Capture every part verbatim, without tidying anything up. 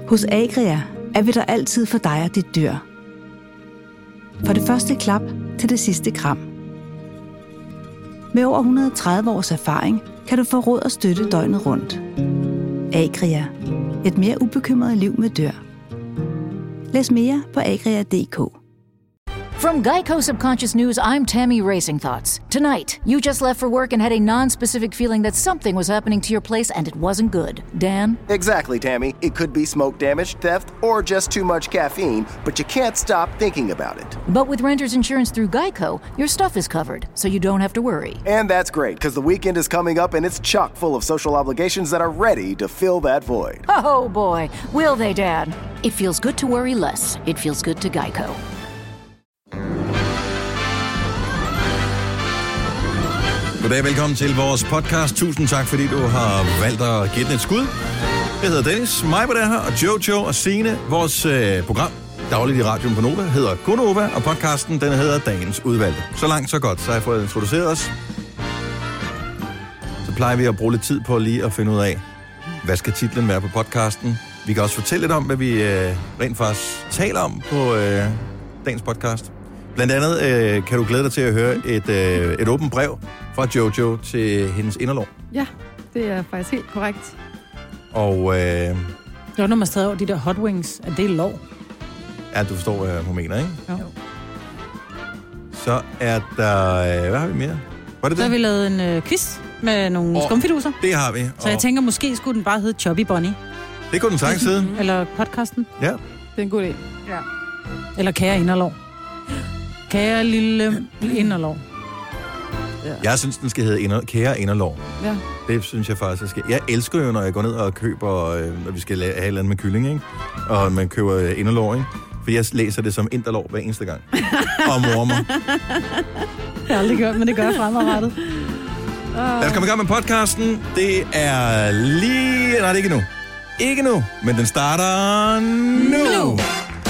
Hos Agria er vi der altid for dig og dit dyr. Fra det første klap til det sidste kram. Med over et hundrede og tredive års erfaring kan du få råd og støtte døgnet rundt. Agria. Et mere ubekymret liv med dyr. Læs mere på agria punktum d k. From Geico Subconscious News, I'm Tammy Racing Thoughts. Tonight, you just left for work and had a non-specific feeling that something was happening to your place and it wasn't good. Dan? Exactly, Tammy. It could be smoke damage, theft, or just too much caffeine, but you can't stop thinking about it. But with renter's insurance through Geico, your stuff is covered, so you don't have to worry. And that's great, because the weekend is coming up and it's chock full of social obligations that are ready to fill that void. Oh boy, will they, Dad? It feels good to worry less. It feels good to Geico. Goddag, velkommen til vores podcast. Tusind tak, fordi du har valgt at give den et skud. Jeg hedder Dennis, mig på det her, og Jojo og Signe. Vores øh, program, dagligt i radioen på Nova, hedder Gonova, og podcasten, den hedder Dagens Udvalgte. Så langt, så godt. Så har jeg fået introduceret os. Så plejer vi at bruge lidt tid på lige at finde ud af, hvad skal titlen være på podcasten. Vi kan også fortælle lidt om, hvad vi øh, rent faktisk taler om på øh, dagens podcast. Blandt andet øh, kan du glæde dig til at høre et, øh, et åbent brev fra Jojo til hendes inderlov. Ja, det er faktisk helt korrekt. Og øh, det var, når man stadig over de der hot wings, at det er lov. Ja, du forstår, hvad hun mener, ikke? Jo. Så er der... Øh, hvad har vi mere? Var det Så det? har vi lavet en øh, quiz med nogle oh, skumfiduser. Det har vi. Så jeg tænker, måske skulle den bare hedde Chubby Bunny. Det kunne den sagtens hedde. Eller podcasten. Ja. Det er en god idé. Ja. Eller Kære Inderlov. Kære lille inderlov. Ja. Jeg synes, den skal hedde inder, Kære Inderlov. Ja. Det synes jeg faktisk, jeg skal. Jeg elsker jo, når jeg går ned og køber, øh, når vi skal have et eller andet med kylling, ikke? Og man køber øh, inderlov, ikke? For jeg læser det som inderlov hver eneste gang. Og morer mig. Jeg har aldrig gjort, men det gør jeg fremadrettet. Uh. Lad os komme i gang med podcasten. Det er lige... Nej, det er ikke nu. Ikke nu, men den starter nu. nu.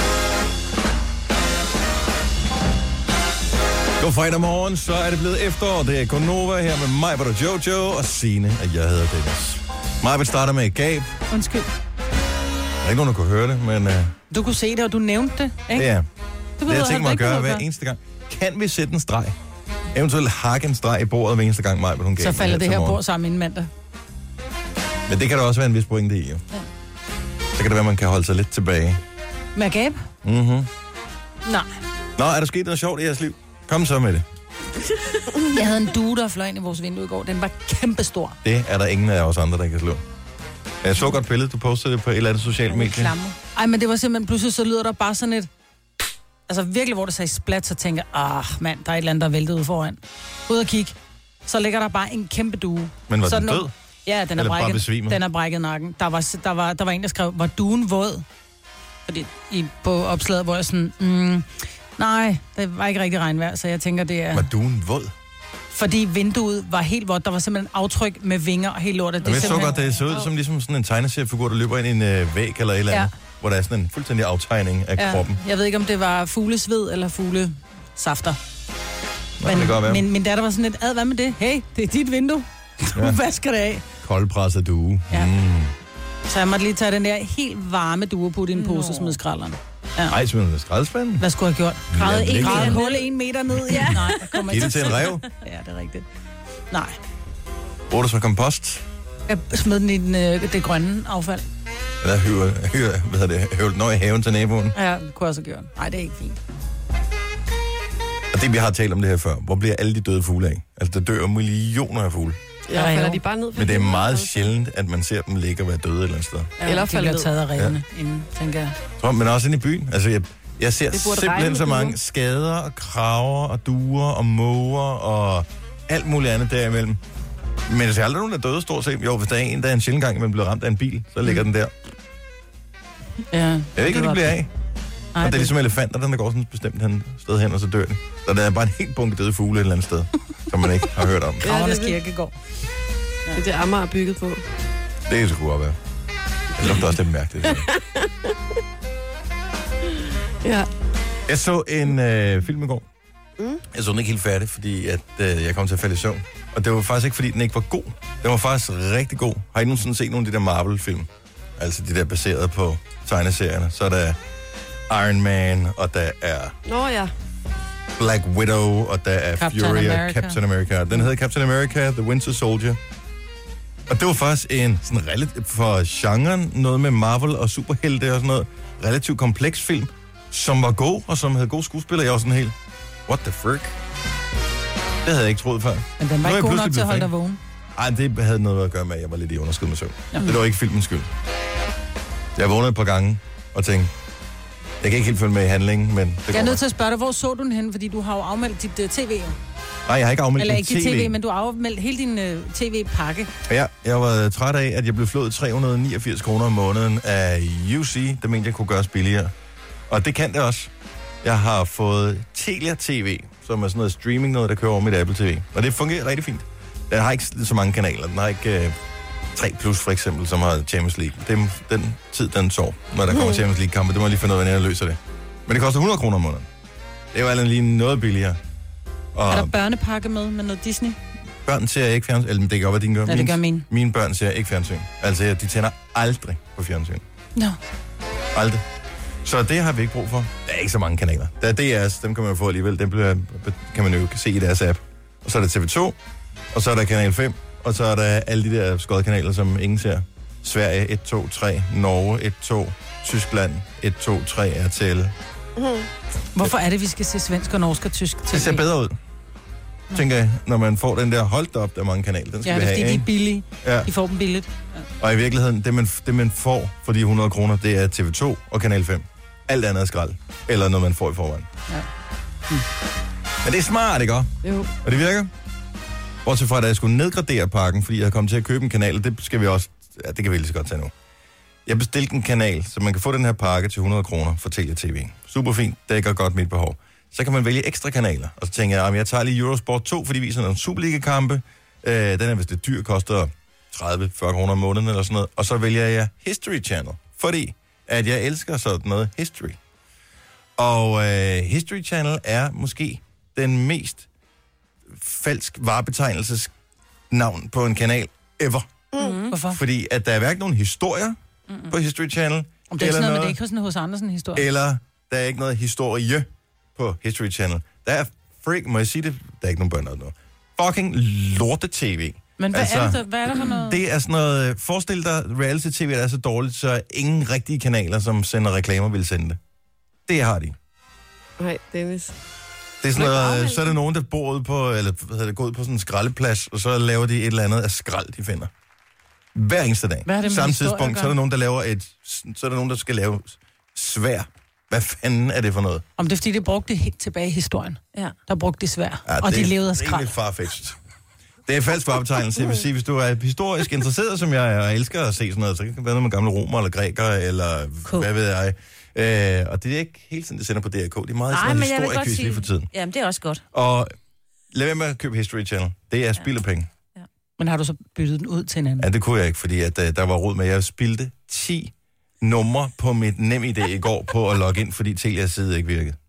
God fredag morgen, så er det blevet efterår. Det er Gonova her med mig, hvor der Jojo og Signe, og jeg hedder Dennis. Mig vil starte med et gab. Undskyld. Der er ikke nogen, der kunne høre det, men... Uh, du kunne se det, og du nævnte det, ikke? Ja. Du det har jeg tænkt mig at gøre hver eneste gang. Kan vi sætte en streg? Eventuelt hakke en streg i bordet hver eneste gang, mig, hvor hun gav. Så falder det her bord sammen inden mandag. Men det kan der også være en vis pointe i, jo. Ja. Så kan det være, at man kan holde sig lidt tilbage. Med gab? Mhm. Nej. Nå, er der sket noget sjovt i jeres liv? Kom så med det. Jeg havde en due, der fløj ind i vores vindue i går. Den var kæmpestor. Det er der ingen af os andre, der kan slå. Jeg så godt billedet, du postede det på et eller andet socialt medie. Ej, men det var simpelthen, pludselig så lyder der bare sådan et... Altså virkelig, hvor det sagde splat, så tænker jeg, ah mand, der er et eller andet, der er væltet ud foran. Ud og kigge, så ligger der bare en kæmpe due. Men var så den død? Nu... Ja, den er, er brækket, den er brækket nakken. Der var, der, var, der var en, der skrev, var duen våd? Fordi i, på opslaget, hvor jeg sådan... Mm, nej, det var ikke rigtig regnvejr, så jeg tænker, det er... Var duen våd? Fordi vinduet var helt vådt. Der var simpelthen aftryk med vinger og helt lortet. Det jeg simpelthen... så godt, det så ud som ligesom sådan en tegneseriefigur, der løber ind i en øh, væg eller et eller andet, ja. Hvor der er sådan en fuldstændig aftegning af ja. kroppen. Jeg ved ikke, om det var fuglesved eller fuglesafter. Nå, men, det kan men min datter var sådan lidt, ad, hvad med det? Hey, det er dit vindue. Du ja. vasker det af. Koldpresset due. Ja. Mm. Så jeg måtte lige tage den der helt varme due på din pose og smide skralderen. Ja. Ej, smider du skraldespanden? Hvad skulle jeg have gjort? Græde en grad hul en meter ned? Ja. Nej, jeg kommer ikke til en rev? Ja, det er rigtigt. Nej. Bruger du så kompost? Jeg smed den i den, øh, det grønne affald. Eller høver, høver, hvad hedder det, høver den i haven til naboen? Ja, det kunne jeg også have gjort. Nej, det er ikke fint. Og det, vi har talt om det her før, hvor bliver alle de døde fugle af? Altså, der dør millioner af fugle. Ja, falder de bare ned? Men det er meget sjældent, at man ser dem ligge og være døde et eller andet sted. Ja, eller falder de bliver taget af revne, ja. Inden, tænker jeg. Tror, men også inde i byen. Altså, jeg, jeg ser simpelthen så mange skader og kraver og duer og måger og alt muligt andet derimellem. Men der er aldrig nogen, der er døde stort set. Jo, hvis der er en, der er en sjældent gang, man bliver ramt af en bil, så ligger mm. den der. Ja. Jeg ved ikke, hvad de bliver af. Ej, og det er ligesom elefanter, der går sådan et bestemt sted hen, og så dør de. Så der er bare en helt bunke døde fugle et eller andet sted, som man ikke har hørt om. Kravernes Kirkegård. Ja. Det er det, Amager er bygget på. Det er så godt være. Det lugter også lidt mærkeligt. Ja. Jeg så en øh, film i går. Mm. Jeg så den ikke helt færdig, fordi at, øh, jeg kom til at falde i søvn. Og det var faktisk ikke, fordi den ikke var god. Den var faktisk rigtig god. Har I nogensinde set nogle af de der Marvel-film? Altså de der baseret på tegneserierne. Så er der Iron Man, og der er Nå ja. Black Widow, og der er Captain Fury og America. Captain America. Den hedder Captain America, The Winter Soldier. Og det var faktisk en sådan relativt for genren, noget med Marvel og superhelte og sådan noget, relativt kompleks film, som var god, og som havde gode skuespillere. Jeg var sådan helt, what the frick? Det havde jeg ikke troet før. Men den Nu var er jeg ikke god nok pludselig til at holde blevet dig vågen. Ej, det havde noget at gøre med, at jeg var lidt i underskud med søvn. Ja. Det var ikke filmens skyld. Jeg vågnede et par gange og tænkte, jeg kan ikke helt følge med i handlingen, men det Jeg går er nødt nok. til at spørge dig, hvor så du den hen? Fordi du har jo afmeldt dit uh, tv. Jo. Nej, jeg har ikke afmeldt Eller min ikke dit T V. tv, men du har afmeldt hele din uh, tv-pakke. Ja, jeg var træt af, at jeg blev flået tre hundrede og niogfirs kroner om måneden af U C, der mente, jeg kunne gøres billigere. Og det kan det også. Jeg har fået Telia T V, som er sådan noget streaming, noget der kører over mit Apple T V. Og det fungerer rigtig fint. Den har ikke så mange kanaler. Den har ikke øh, tre plus for eksempel, som har Champions League. Den, den tid, den sår, når der kommer Champions League-kampe. Det må jeg lige finde ud af, hvordan jeg løser det. Men det koster hundrede kroner om måneden. Det er jo allerede lige noget billigere. Og Er der børnepakke med, med noget Disney? børn ser ikke fjernsyn. Eller det kan godt være, dine gør. Ja, det gør mine. Mine børn ser ikke fjernsyn. Altså, de tænder aldrig på fjernsyn. Nå. Aldrig. Så det har vi ikke brug for. Der er ikke så mange kanaler. Der er D R's, dem kan man få alligevel. Dem bliver, kan man jo se i deres app. Og så er der T V to, og så er der Kanal fem, og så er der alle de der skodkanaler, som ingen ser. Sverige et, to, tre, Norge et, to, Tyskland et, to, tre, R T L. Hvorfor er det, vi skal se svensk og norsk og tysk tv? Det ser bedre ud, tænker jeg, når man får den der holdt op, der er mange kanaler. Den skal Ja, vi det er have, fordi, de er ikke? billige. Ja. De får dem billigt. Og i virkeligheden, det man, det man får for de hundrede kroner, det er T V to og Kanal fem. Alt andet er skrald. Eller noget, man får i forvejen. Ja. Hmm. Men det er smart, ikke også? Jo. Og det virker. Bortset fra, at jeg skulle nedgradere pakken, fordi jeg havde kommet til at købe en kanal, og det skal vi også, ja, det kan vi lige så godt tage nu. Jeg bestilte en kanal, så man kan få den her pakke til hundrede kroner for Telia T V. Super fint, dækker godt mit behov. Så kan man vælge ekstra kanaler, og så tænker jeg, at jeg tager lige Eurosport to, fordi de viser nogle Superliga-kampe. Øh, den er, hvis det er dyr, koster tredive til fyrre kroner om måneden eller sådan noget. Og så vælger jeg History Channel, fordi at jeg elsker sådan noget history. Og øh, History Channel er måske den mest falsk varebetegnelses navn på en kanal ever. Mm. Hvorfor? Fordi at der er hverken nogen historier mm-hmm. på History Channel, Om det er sådan noget, men det er ikke sådan en hos Andersen historie. eller der er ikke noget historie på History Channel. Der er freak, må jeg sige det? Der er ikke nogen børn noget. Fucking lorte-tv. Men hvad, altså, er det, hvad er det for noget? Det er sådan noget, forestil dig, reality-tv der er så dårligt, så ingen rigtige kanaler, som sender reklamer, vil sende det. Det har de. Nej, Dennis. Det er sådan noget, så er der nogen, der bor ude på, eller hvad hedder det, går ud på sådan en skraldeplads, og så laver de et eller andet af skrald, de finder. Hver eneste dag. Hvad er det med Samme historie at tidspunkt, så er gøre? der nogen, der laver et, så er der nogen, der skal lave svær. Hvad fanden er det for noget? Om det er, fordi de brugte det helt tilbage i historien. Ja. Der brugte de svær, Ja, og de levede af Det er skrald. rimelig farfetched. Det er falsk varebetegnelse. Jeg vil sige, hvis du er historisk interesseret, som jeg er, og elsker at se sådan noget, så kan det være noget med gamle romer eller grækere, eller Cool. hvad ved jeg. Øh, og det er ikke hele tiden, det sender på D R K. Det er meget Nej, sådan men jeg vil noget godt historiequiz lige for tiden. Jamen, det er også godt. Og lad være med at købe History Channel. Det er spild af penge. Men har du så byttet den ud til en anden? Ja, det kunne jeg ikke, fordi at, uh, der var rod med, at jeg spildte ti numre på mit NemID i går på at logge ind, fordi Telias side ikke virkede.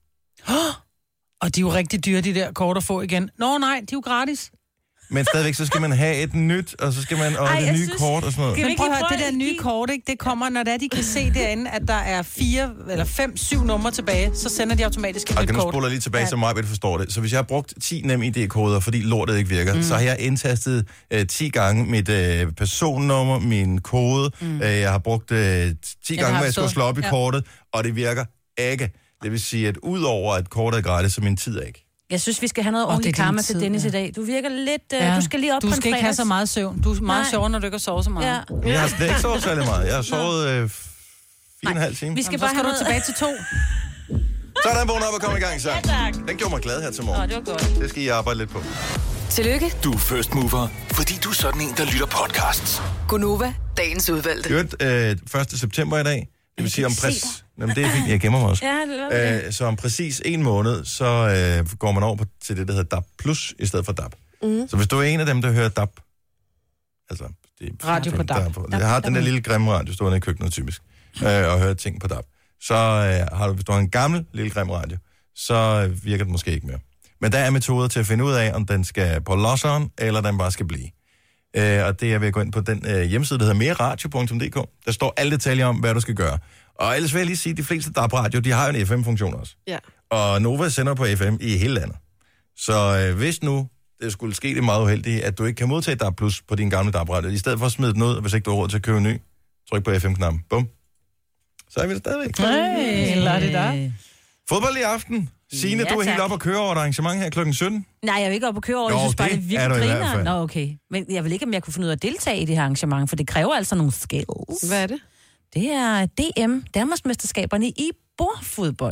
Og de er jo rigtig dyre, de der kort at få igen. Nå nej, de er jo gratis. Men stadigvæk, så skal man have et nyt, og så skal man, og Ej, det jeg nye synes- kort og sådan noget. Skal vi Men ikke prøv at lige høre, det prøve der at nye give- kort, ikke, det kommer, når det er, de kan se derinde, at der er fire eller fem, syv numre tilbage, så sender de automatisk et Og nyt kan nu kort. spoler lige tilbage, Ja. så mig vil forstår det. Så hvis jeg har brugt ti NemID-koder, fordi lortet ikke virker, mm. så har jeg indtastet øh, ti gange mit øh, personnummer, min kode. Mm. Øh, jeg har brugt øh, ti gange, har hvad jeg skulle stået- slå op i ja. kortet, og det virker ikke. Det vil sige, at udover at kortet er gratis, så min tid er ikke. Jeg synes, vi skal have noget Åh, ordentligt det er din karma til tid, Dennis ja. i dag. Du virker lidt... Uh, Ja. Du skal lige op du på en skal ikke have fredags. så meget søvn. Du er meget Nej. sjovere, når du ikke har sovet så meget. Ja. Men jeg har slet ikke sovet særlig meget. Jeg har sovet øh, fire og en halv time. Vi skal Jamen, bare så skal have du noget... tilbage til to. Sådan, vågn op og kom i gang, så. Ja, tak. Den gjorde mig glad her til Nå, morgen. det var godt. Det skal I arbejde lidt på. Tillykke, Du er first mover, fordi du er sådan en, der lytter podcasts. Gunova, dagens udvalgte. I øvrigt, øh, første september i dag. Det vil sige om kan ikke præcis... Jamen, det er fint, jeg gemmer mig også. Ja, det var det. Øh, så om præcis en måned, så øh, går man over på, til det, der hedder D A B plus, i stedet for D A B. Mm. Så hvis du er en af dem, der hører D A B, altså... Det er, Radio på D A B. Jeg har den der lille grimme radio, stående i køkkenet typisk, øh, og hører ting på D A B. Så øh, har du, hvis du har en gammel, lille grim radio, så øh, virker den måske ikke mere. Men der er metoder til at finde ud af, om den skal på losseren, eller den bare skal blive. Øh, og det er ved at gå ind på den øh, hjemmeside, der hedder mere radio punktum d k. Der står alle detaljer om, hvad du skal gøre. Og ellers vil jeg lige sige, at de fleste D A B-radio, de har jo en F M-funktion også. Ja. Og Nova sender på F M i hele landet. Så øh, hvis nu det skulle ske det meget uheldigt, at du ikke kan modtage D A B plus på din gamle D A B-radio, i stedet for at smide den ud, hvis ikke du har råd til at købe en ny, tryk på F M-knappen. Bum. Så er vi der stadigvæk. Hey, lad det der. Fodbold i aften. Signe, Ja, du er helt tak. op og køre over et arrangement her klokken sytten. Nej, jeg er jo ikke oppe at køre over. Jo, Jeg synes bare, det det er er virkelig du i hvert griner. fald. Nå, okay. Men jeg vil ikke, om jeg kunne finde ud af at deltage i det her arrangement, for det kræver altså nogle skills. Hvad er det? Det er D M, Danmarksmesterskaberne i bordfodbold.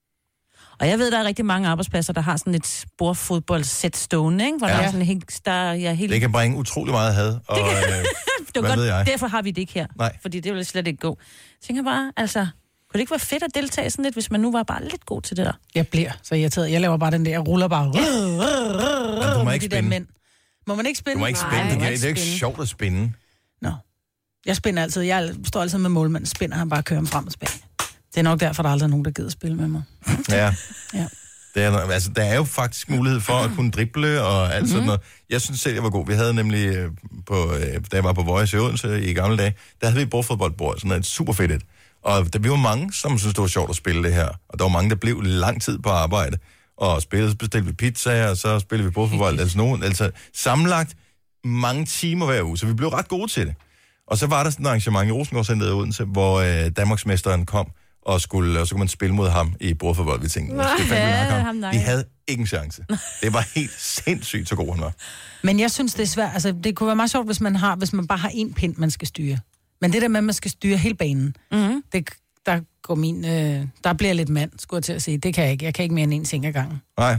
Og jeg ved, der er rigtig mange arbejdspladser, der har sådan et bordfodboldsæt stående, ikke? Hvor Ja. der er sådan helt... Der, jeg er helt... Det kan bringe utrolig meget had. Og, øh, det var hvad godt, ved jeg? derfor har vi det ikke her. Nej. Fordi det ville slet ikke gå. Jeg tænker bare, altså... Kunne det ikke være fedt at deltage sådan lidt, hvis man nu var bare lidt god til det der? Jeg bliver så irriteret. Jeg laver bare den der, jeg ruller bare. Men du må med ikke de der spænde. mænd. Må man ikke spænde? Du må ikke spænde. Nej, Det, må kan, det er ikke spænde. sjovt at spænde. Nå. Jeg spænder altid. Jeg står altid med målmanden. Spænder han bare kører ham frem og tilbage. Det er nok derfor, der er aldrig nogen, der gider spille med mig. Ja. Ja. Det er, altså, der er jo faktisk mulighed for at kunne drible og alt sådan noget. Jeg synes selv, jeg var god. Vi havde nemlig, øh, på, øh, da jeg var på Voice i Odense i gamle dage, der havde vi et bordfodboldbord, sådan et super fedt et. Og der, vi var mange, som synes det var sjovt at spille det her. Og der var mange, der blev lang tid på arbejde. Og spillede, bestilte vi pizza, og så spillede vi bordfodbold. altså, nogen, altså sammenlagt mange timer hver uge, så vi blev ret gode til det. Og så var der sådan et arrangement i Rosengårdscenteret i Odense, hvor øh, Danmarksmesteren kom, og, skulle, og så kunne man spille mod ham i bordfodbold. Vi tænkte, Nej, skal fandme ja, nakke ham. ham nakke. Vi havde ikke en chance. Det var helt sindssygt, så god han var. Men jeg synes, det er svært. Altså, det kunne være meget sjovt, hvis man, har, hvis man bare har én pind, man skal styre. Men det der med, at man skal styre hele banen, Mm-hmm. det, der går min... Øh, der bliver lidt mand, skulle jeg til at sige. Det kan jeg ikke. Jeg kan ikke mere end en ting ad gangen. Nej.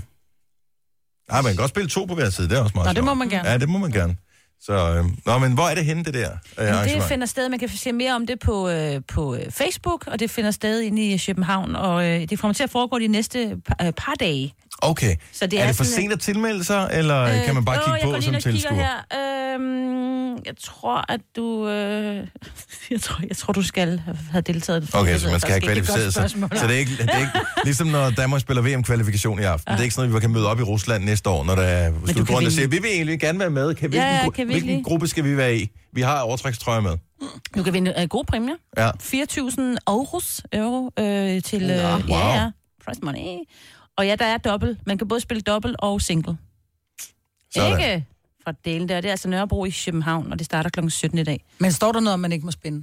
Nej, man kan godt spille to på hver side. Det er også meget Nå, det sjovt. må man gerne. Ja, det må man gerne. Så, øh, nå, men hvor er det henne, det der øh, Men det arrangement? finder sted, man kan se mere om det på, øh, på øh, Facebook, og det finder sted inde i København, og øh, det kommer til at foregå de næste par, øh, par dage. Okay. Så det er, er det for sådan, sent at tilmelde sig, eller øh, kan man bare åh, kigge jeg går på lige som ind og kigger tilskuer? her. Øhm, jeg tror, at du... Øh, jeg, tror, jeg tror, du skal have- have deltaget. Okay, så man skal have Det er et godt kvalificeret sig. spørgsmål. Så det er, ikke, det er ikke ligesom når Danmark spiller V M-kvalifikation i aften. Det er ikke sådan noget, vi kan møde op i Rusland næste år, når der er slutrunde, der vinde. siger, vi vil egentlig gerne være med. Kan, Ja, hvilken, ja, gru- kan vi hvilken lige? gruppe skal vi være i? Vi har overtrækstrøjer med. Du kan vinde uh, gode præmier. Ja. fire tusind euros, euro øh, til... Øh, Nå, wow. Ja, ja. Prize money. Og ja, der er dobbelt. Man kan både spille dobbelt og single. Sådan. Ikke fra delen der. Det er altså Nørrebro i København, og det starter klokken sytten i dag. Men står der noget, om man ikke må spænde?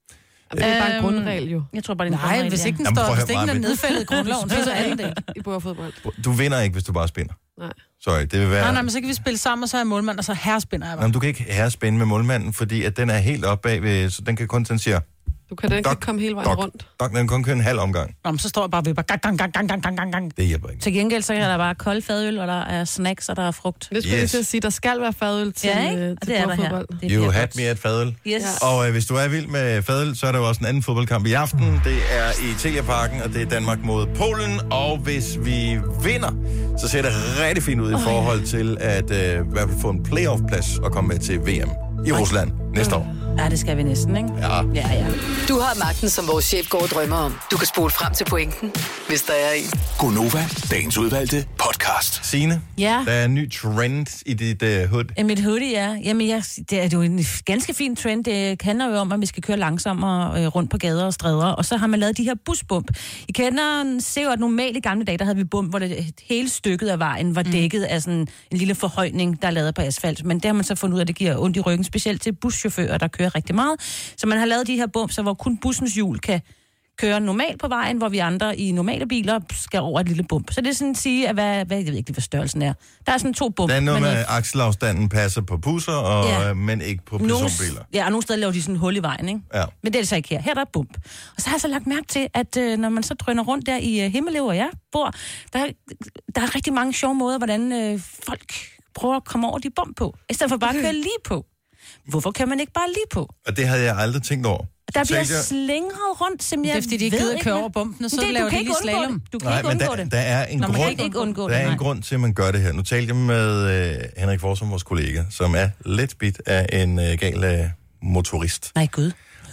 Det er bare en Øhm, grundregel jo Jeg tror bare, det er en Nej, grundregel, hvis ja. ikke den Jamen, prøv står, at hvis høre, ikke den er Maja. nedfældet i grundloven, så er det alle det. i bordfodbold. Du vinder ikke, hvis du bare spinner. Nej. Sorry, det vil være... Nej, nej, men så kan vi spille sammen, og så er jeg målmand, og så herrespinder jeg bare. Jamen, du kan ikke herrespænde med målmanden, fordi at den er helt oppe bagved, så den kan kun, den siger, Du kan da ikke Dok, komme hele vejen dok, rundt. dok, den kan kun køre en halv omgang. Nå, men så står jeg bare ved, bare gang, gang, gang, gang, gang, gang, gang, gang. Det hjælper ikke. Til gengæld så er der bare kold fadøl, og der er snacks, og der er frugt. Det skulle Yes. yes. til at sige, der skal være fadøl til, Ja, ikke? øh, Og til det er der her. bordfodbold. Det You bliver had godt. me at fadøl. Yes. Og øh, hvis du er vild med fadøl, så er der jo også en anden fodboldkamp i aften. Det er i Telia Parken, og det er Danmark mod Polen. Og hvis vi vinder, så ser det rigtig fint ud i forhold til at øh, i hvert fald få en playoff-plads og komme med til V M i Rusland næste år. Ja, det skal vi næsten, ikke? Ja. Ja, ja. Du har magten, som vores chef går og drømmer om. Du kan spole frem til pointen, hvis der er en. Gonova, dagens udvalgte podcast. Signe, Ja. der er en ny trend i dit uh, hood. Ja, mit hoodie, ja. Jamen, jeg, det er jo en ganske fin trend. Det handler jo om, at vi skal køre langsommere øh, rundt på gader og stræder. Og så har man lavet de her busbump. I kender, ser jo, at normalt i gamle dage, der havde vi bump, hvor det hele stykket af vejen var dækket af sådan en lille forhøjning, der er lavet på asfalt. Men det har man så fundet ud af, at det giver ondt i ryggen, specielt til buschauffører, der kører rigtig meget. Så man har lavet de her bump, så hvor kun bussens hjul kan køre normalt på vejen, hvor vi andre i normale biler skal over et lille bump. Så det er sådan at sige, at hvad, hvad, jeg ved ikke, hvad størrelsen er. Der er sådan to bump. Der er noget men, med, øh, at akselafstanden passer på busser, og, Ja. ja. men ikke på Nogle, personbiler. ja, og nogle steder laver de sådan en hul i vejen, ikke? Ja. Men det er det så ikke her. Her er der et bump. Og så har jeg så lagt mærke til, at øh, når man så drøner rundt der i øh, Himmelev, hvor jeg bor, der, der er rigtig mange sjove måder, hvordan øh, folk prøver at komme over de bump på, i stedet for bare at køre lige på. Hvorfor kan man ikke bare lige på? Og det havde jeg aldrig tænkt over. Der Så bliver tænkte jeg- slingret rundt, som Det jeg er fordi, de ikke ved gider at køre hvad- over bumpene, så det, laver du de kan lige ikke undgå slalom. det. Du kan Nej, ikke men undgå der, det. der er en Nå, man grund, kan ikke undgå der det, er en nej. grund til, at man gør det her. Nu talte jeg med øh, Henrik Forsum, vores kollega, som er lidt bit af en øh, gal øh, motorist. Nej, Gud.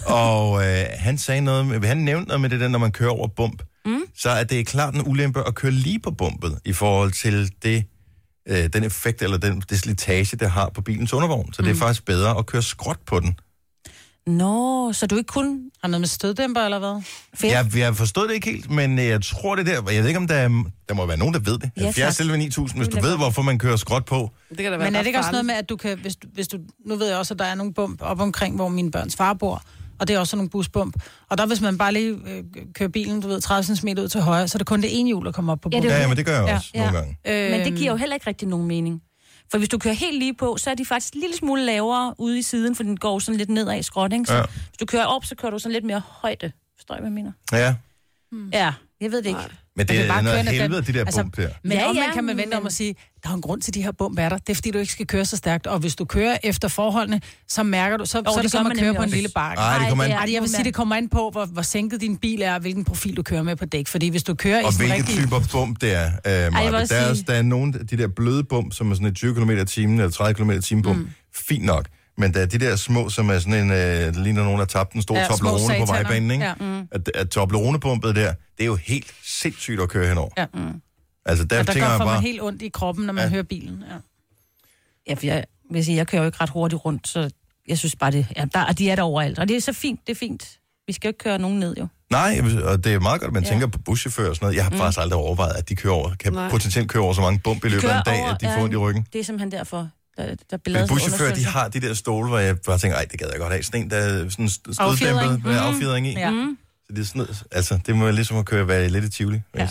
Og øh, han sagde noget, med, han nævnte noget med det der, når man kører over bump. Mm. Så er det klart en ulempe at køre lige på bumpet i forhold til det øh, den effekt, eller den det slitage, det har på bilens undervogn. Så mm. det er faktisk bedre at køre skråt på den. Nå, så du ikke kun har noget med støddæmper, eller hvad? Ja, jeg har forstået det ikke helt, men jeg tror det der, jeg ved ikke om der er, der må være nogen, der ved det. Ja, halvfjerds elleve ni tusind, hvis du ved, hvorfor man kører skråt på. Det kan da være men er det ikke også farligt. noget med, at du kan, hvis du, hvis du, nu ved jeg også, at der er nogle bump op omkring, hvor mine børns far bor, og det er også nogle busbump. Og der, hvis man bare lige øh, kører bilen, du ved, tredive centimeter ud til højre, så er det kun det ene hjul, der kommer op på Ja, bussen. det er Ja, men det gør jeg Ja, også ja. nogle gange. Øh, Men det giver jo heller ikke rigtig nogen mening. For hvis du kører helt lige på, så er de faktisk en lille smule lavere ude i siden, for den går sådan lidt nedad i skråt, ikke? Så Ja. hvis du kører op, så kører du sådan lidt mere højde. Forstår I, hvad jeg mener? Ja, Ja, jeg ved det ikke. men det det er er bare noget kørende helvede, de der altså, bump der. Men Ja, ja, omvendt ja, kan man vente om men- at sige, der er en grund til, de her bump er der. Det er, fordi du ikke skal køre så stærkt. Og hvis du kører efter forholdene, så mærker du, så, så er det det gør som man at køre nemlig på en også. lille bakke. Ej, det kommer an- er- Ej, jeg vil sige, det kommer an på, hvor, hvor sænket din bil er, og hvilken profil du kører med på dæk. Fordi hvis du kører Og i sådan hvilke rigtig... typer bump det er. Øh, jeg vil Maja. også der, er, sige- også- der er nogle af de der bløde bump, som er sådan et tyve kilometer i timen, eller tredive kilometer i timen bump. Mm. Fint nok. Men der er de der små, som er sådan en, øh, der ligner nogen, der har tabt en stor Ja, ja, små Toblerone på sataner. vejbanen, ikke? Ja. Mm. At, at Toblerone-bumpet der, det er jo helt sindssygt at køre henover. Ja. Altså, der, Ja, der tænker gør jeg for bare... mig helt ondt i kroppen, når man Ja. ja. hører bilen. Ja. Ja, for jeg vil sige, jeg kører jo ikke ret hurtigt rundt, så jeg synes bare, det, ja, der, de er der overalt. Og det er så fint, det er fint. Vi skal jo ikke køre nogen ned, jo. Nej, jeg vil- og det er meget godt, at man Ja. tænker på buschauffører og sådan noget. Jeg har mm. faktisk aldrig overvejet, at de kører over, kan Nej. potentielt køre over så mange bump i løbet af en dag, over- at de ja, får ondt i ryggen. Det er simpelthen derfor, der, der bliver Men lavet sådan en buschauffører, de undersøgelse. har de der stole, hvor jeg bare tænker, ej, det gad jeg godt have. Sådan en, der er sådan støddæmpet Affjedring. med Mhm. affjedring i. Ja. Mm. Så det er sådan, altså, det må være ligesom at køre være lidt i Tivoli. Ja.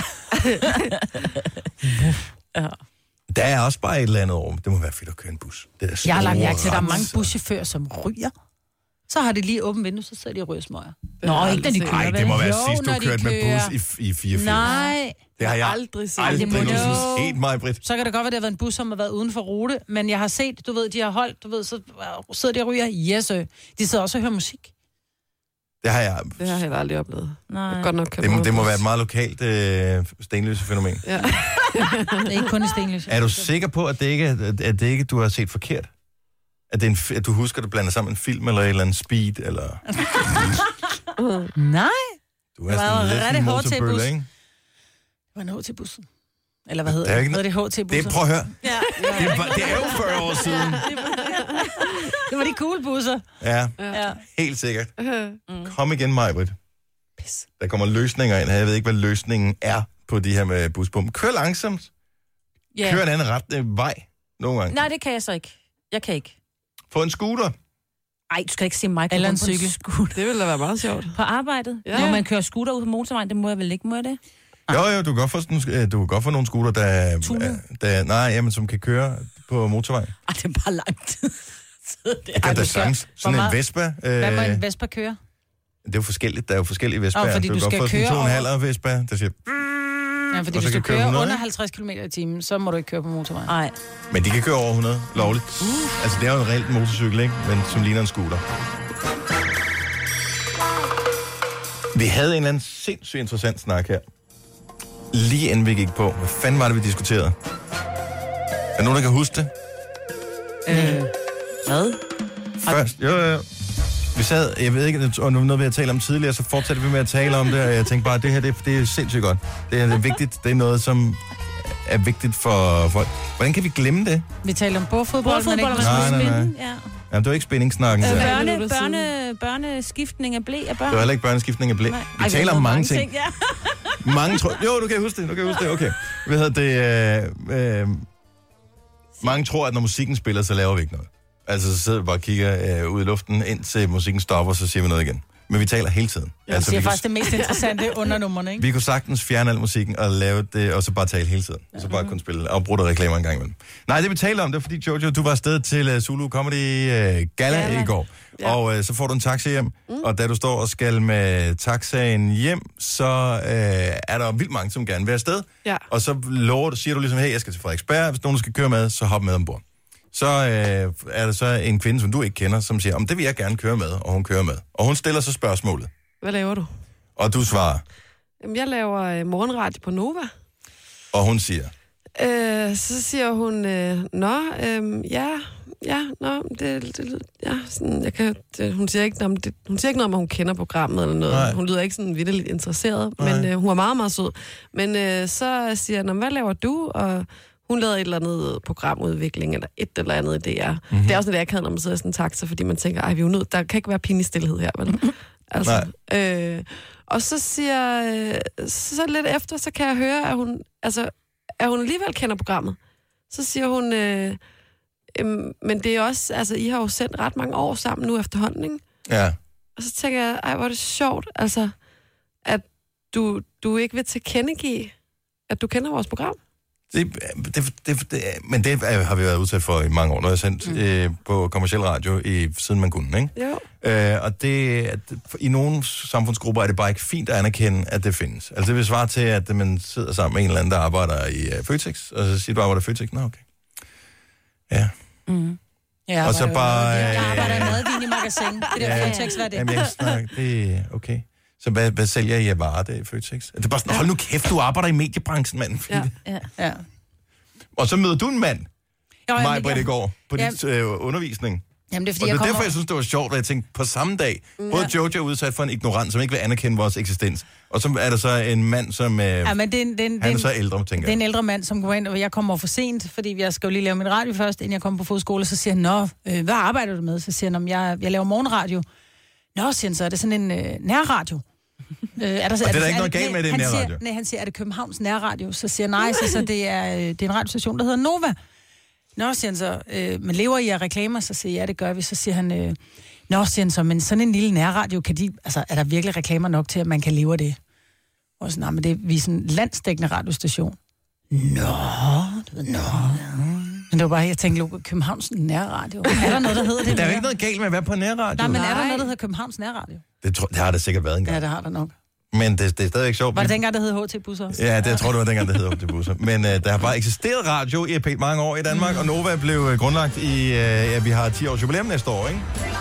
Ja. Der er også bare et eller andet over. Det må være fedt at køre en bus. Det er Jeg har lagt store mærke til, at der er mange renser. buschauffører, som ryger. Så har de lige åbent vindue, så sidder de og ryger smøger. Nå, ikke når de kører, Nej, det vel? må være Jo, sidst, du når de kørte med kører. bus i, i fireogfirs. Nej. Det har jeg aldrig set. aldrig Det må det nogensinde jo. set mig, Britt. Så kan det godt være, at det har været en bus, som har været uden for rute, men jeg har set, du ved, de har holdt, du ved, så sidder de og ryger. Yes, sir. De sidder også og hører musik. Det har jeg. Det har jeg heller aldrig oplevet. Nej. Jeg godt nok Det må, det må være et meget lokalt øh, stenløse fænomen. Ja. Det er ikke kun i Stenløs. Er du sikker på, at det ikke er, at det ikke du har set forkert? At, det er en, fi- at du husker, at du blander sammen en film eller et eller andet speed? Eller... Nej. Du er Det var sådan lidt rigtig en hårdt til motorbølle, bus. ikke? Det var en H T-bussen. Eller hvad hedder Der er det? ikke Hedder det H T-busser? Det, prøv at høre. Ja. Det, var, det er jo fyrre år siden. Det var de cool busser. Ja, Ja. helt sikkert. Kom igen, Majbrit. Der kommer løsninger ind her. Jeg ved ikke, hvad løsningen er på de her med busbomben. Kør langsomt. Ja. Kør en anden ret vej nogle gange. Nej, det kan jeg så ikke. Jeg kan ikke. Få en scooter. Ej, du skal ikke se mig køre Eller en rundt på cykel. scooter. Det ville da være meget sjovt. På arbejdet? Ja. Når man kører scooter ud på motorvejen, det må jeg vel ikke, må jeg det? Jo, jo, du kan godt få, sådan, øh, du kan godt få nogle scooter, der, Tunet? der, nej, jamen, som kan køre på motorvej. Ej, det er bare lang tid. Det kan da sagtens. Sådan Hvor en Vespa. Øh, Hvad må en Vespa køre? det er jo forskelligt. Der er jo forskellige Vespaer. Nå, fordi du kan du godt skal få sådan køre to og en halv over- Vespa, der siger... Ja, fordi Og så hvis kan du køre kører hundrede, under ikke? halvtreds kilometer i timen, så må du ikke køre på motorvejen. Nej. Men de kan køre over hundrede lovligt. Uh. Altså, det er jo en reelt motorcykel, ikke? Men som ligner en scooter. Vi havde en eller anden sindssygt interessant snak her. Lige inden vi gik på. Hvad fanden var det, vi diskuterede? Er der nogen, der kan huske det? Øh, hvad? Først, jo, jo, jo. Vi sad, jeg ved ikke, og noget vi har talt om tidligere, så fortsatte vi med at tale om det, og jeg tænkte bare, at det her, det, det er sindssygt godt. Det er, det er vigtigt. Det er noget, som er vigtigt for folk. Hvordan kan vi glemme det? Vi taler om bordfodbold, men ikke Bordfodbold, om man Nej, skulle nej, nej. spinde. Ja. Ja, det var ikke spændingssnakken. Øh, der. børne, minutter børne, børneskiftning af blæ af børn. Det var heller ikke børneskiftning af blæ. Nej. Vi Ej, taler ved om noget, mange ting. Ja. Mange tror... Jo, du kan huske det, du kan huske det, okay. Hvad hedder det? Øh, øh, mange tror, at når musikken spiller, så laver vi ikke noget. Altså, så sidder vi bare og kigger øh, ud i luften, indtil musikken stopper, så siger vi noget igen. Men vi taler hele tiden. Jeg altså, siger vi, faktisk det mest interessante under nummerne, ikke? vi kunne sagtens fjerne al musikken og lave det, og så bare tale hele tiden. Og så bare kunne spille afbrudte reklamer en gang imellem. Nej, det vi taler om, det er fordi, Jojo, du var afsted til uh, Zulu Comedy uh, Gala, Gala i går. Ja. Og uh, så får du en taxa hjem, mm. og da du står og skal med taxaen hjem, så uh, er der vildt mange, som gerne vil afsted. Ja. Og så lover du, siger du ligesom, hey, jeg skal til Frederiksberg, hvis nogen skal køre med, så hop med ombord. Så øh, er der så en kvinde, som du ikke kender, som siger, om det vil jeg gerne køre med, og hun kører med. Og hun stiller så spørgsmålet, Hvad laver du? og du svarer, Jamen, jeg laver øh, morgenradio på Nova. og hun siger, Øh, så siger hun, øh, nå, øh, ja, ja, nå, det, det ja, sådan, jeg kan, det, hun, siger ikke, nå, det, hun siger ikke noget om, at hun kender programmet eller noget. Nej. Hun lyder ikke sådan vitterligt interesseret, Nej. men øh, hun er meget, meget sød. Men øh, så siger jeg, nå, hvad laver du? Og hun lavede et eller andet programudvikling, eller et eller andet i D R. Mm-hmm. Det er også noget, jeg kan, når man sidder i sådan en taxa, fordi man tænker, ej, vi er jo nødt, der kan ikke være pinlig stillhed her, vel? Altså, øh, og så siger, øh, så lidt efter, så kan jeg høre, at hun, altså, at hun alligevel kender programmet. Så siger hun, øh, øh, men det er også, altså, I har jo sendt ret mange år sammen nu efterhånden, ikke? Ja. Og så tænker jeg, ej, hvor er det sjovt, altså, at du, du ikke vil tilkendegive, at du kender vores program. Det, det, det, det, men det har vi været udsat for i mange år. Nu har jeg sendt mm. øh, på kommerciel radio, i, siden man kunne, ikke? Jo. Øh, og det, at, i nogle samfundsgrupper er det bare ikke fint at anerkende, at det findes. Altså det vil svare til, at man sidder sammen med en eller anden, der arbejder i uh, Føtex, og så siger du, arbejder i Føtex? Nå, okay. Ja. Mm. Jeg og så bare... Øh, jeg arbejder i madvin i magasin. Det der ja, Føtex, hvad er det? Jamen, jeg snakker, det er okay. Så hvad, hvad sælger I af varer der i Føtex? Det er bare sådan, hold nu kæft, du arbejder i mediebranchen, mand. Ja. Ja. Ja. Og så møder du en mand, mig, Britt, i går, på ja. dit øh, undervisning. Jamen, det er, fordi og det er jeg derfor, kommer... jeg synes, det var sjovt, at jeg tænkte, på samme dag, både Jojo er udsat for en ignorant, som ikke vil anerkende vores eksistens, og så er der så en mand, som øh, ja, men det er en, det er en, han er så ældre, tænker jeg. Det er en ældre mand, som går ind, og jeg kommer for sent, fordi jeg skal jo lige lave min radio først, inden jeg kommer på fodskole, så siger han, nå, øh, hvad arbejder du med? Så siger han, jeg, jeg laver morgenradio. Nå, siger han så, er det sådan en øh, nærradio? Øh, er der, og det er der ikke noget galt med, det nærradio? Siger, nej, han siger, er det Københavns nærradio? Så siger nej, så, så det, er, det er en radiostation, der hedder Nova. Nå, siger han så, øh, men lever I af reklamer? Så siger jeg, ja, det gør vi. Så siger han, øh, nå, siger han så, men sådan en lille nærradio, kan de, altså, er der virkelig reklamer nok til, at man kan leve af det? Og så, nej, men det, vi er sådan en landsdækkende radiostation. Nå, nå, men det var bare, jeg tænkte, Københavns nærradio. Er der noget, der hedder det? Der er jo ikke noget galt med at være på nærradio. Nej, men er der noget, der hedder Københavns nærradio? Det, tror, det har det sikkert været engang. Ja, det har der nok. Men det, det er stadigvæk sjovt. Var det dengang, der hed H T-busser også? Ja, det jeg tror det var dengang, der hed H T-busser. Men uh, der har bare eksisteret radio i pænt mange år i Danmark, mm. og Nova blev uh, grundlagt i, uh, ja, vi har ti års jubilæum næste år, ikke?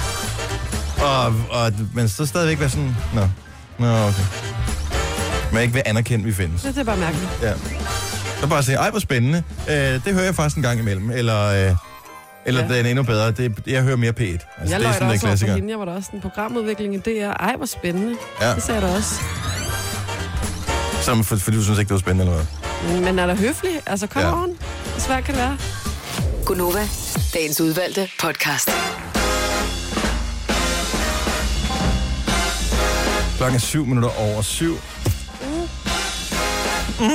Og, og men så stadigvæk være sådan, nå, nå, okay. Men ikke vil anerkende, vi findes. Det er bare mærkeligt. Ja. Så bare sige, ej, hvor spændende. Uh, det hører jeg faktisk en gang imellem. Eller, uh, eller ja. Det er endnu bedre. Det, jeg hører mere P et. Altså, jeg det er sådan, også klassiker. Over for hende. Jeg var der også en programudvikling i D R. Ej, hvor spændende. Ja. Det sagde jeg da også. Som, for, fordi du synes ikke, det var spændende, eller hvad? Men er der høflig? Altså, kom ja. on. Hvor svært kan det være? Gunova, dagens udvalgte podcast. Klokken er syv minutter over syv. Mm. Mm.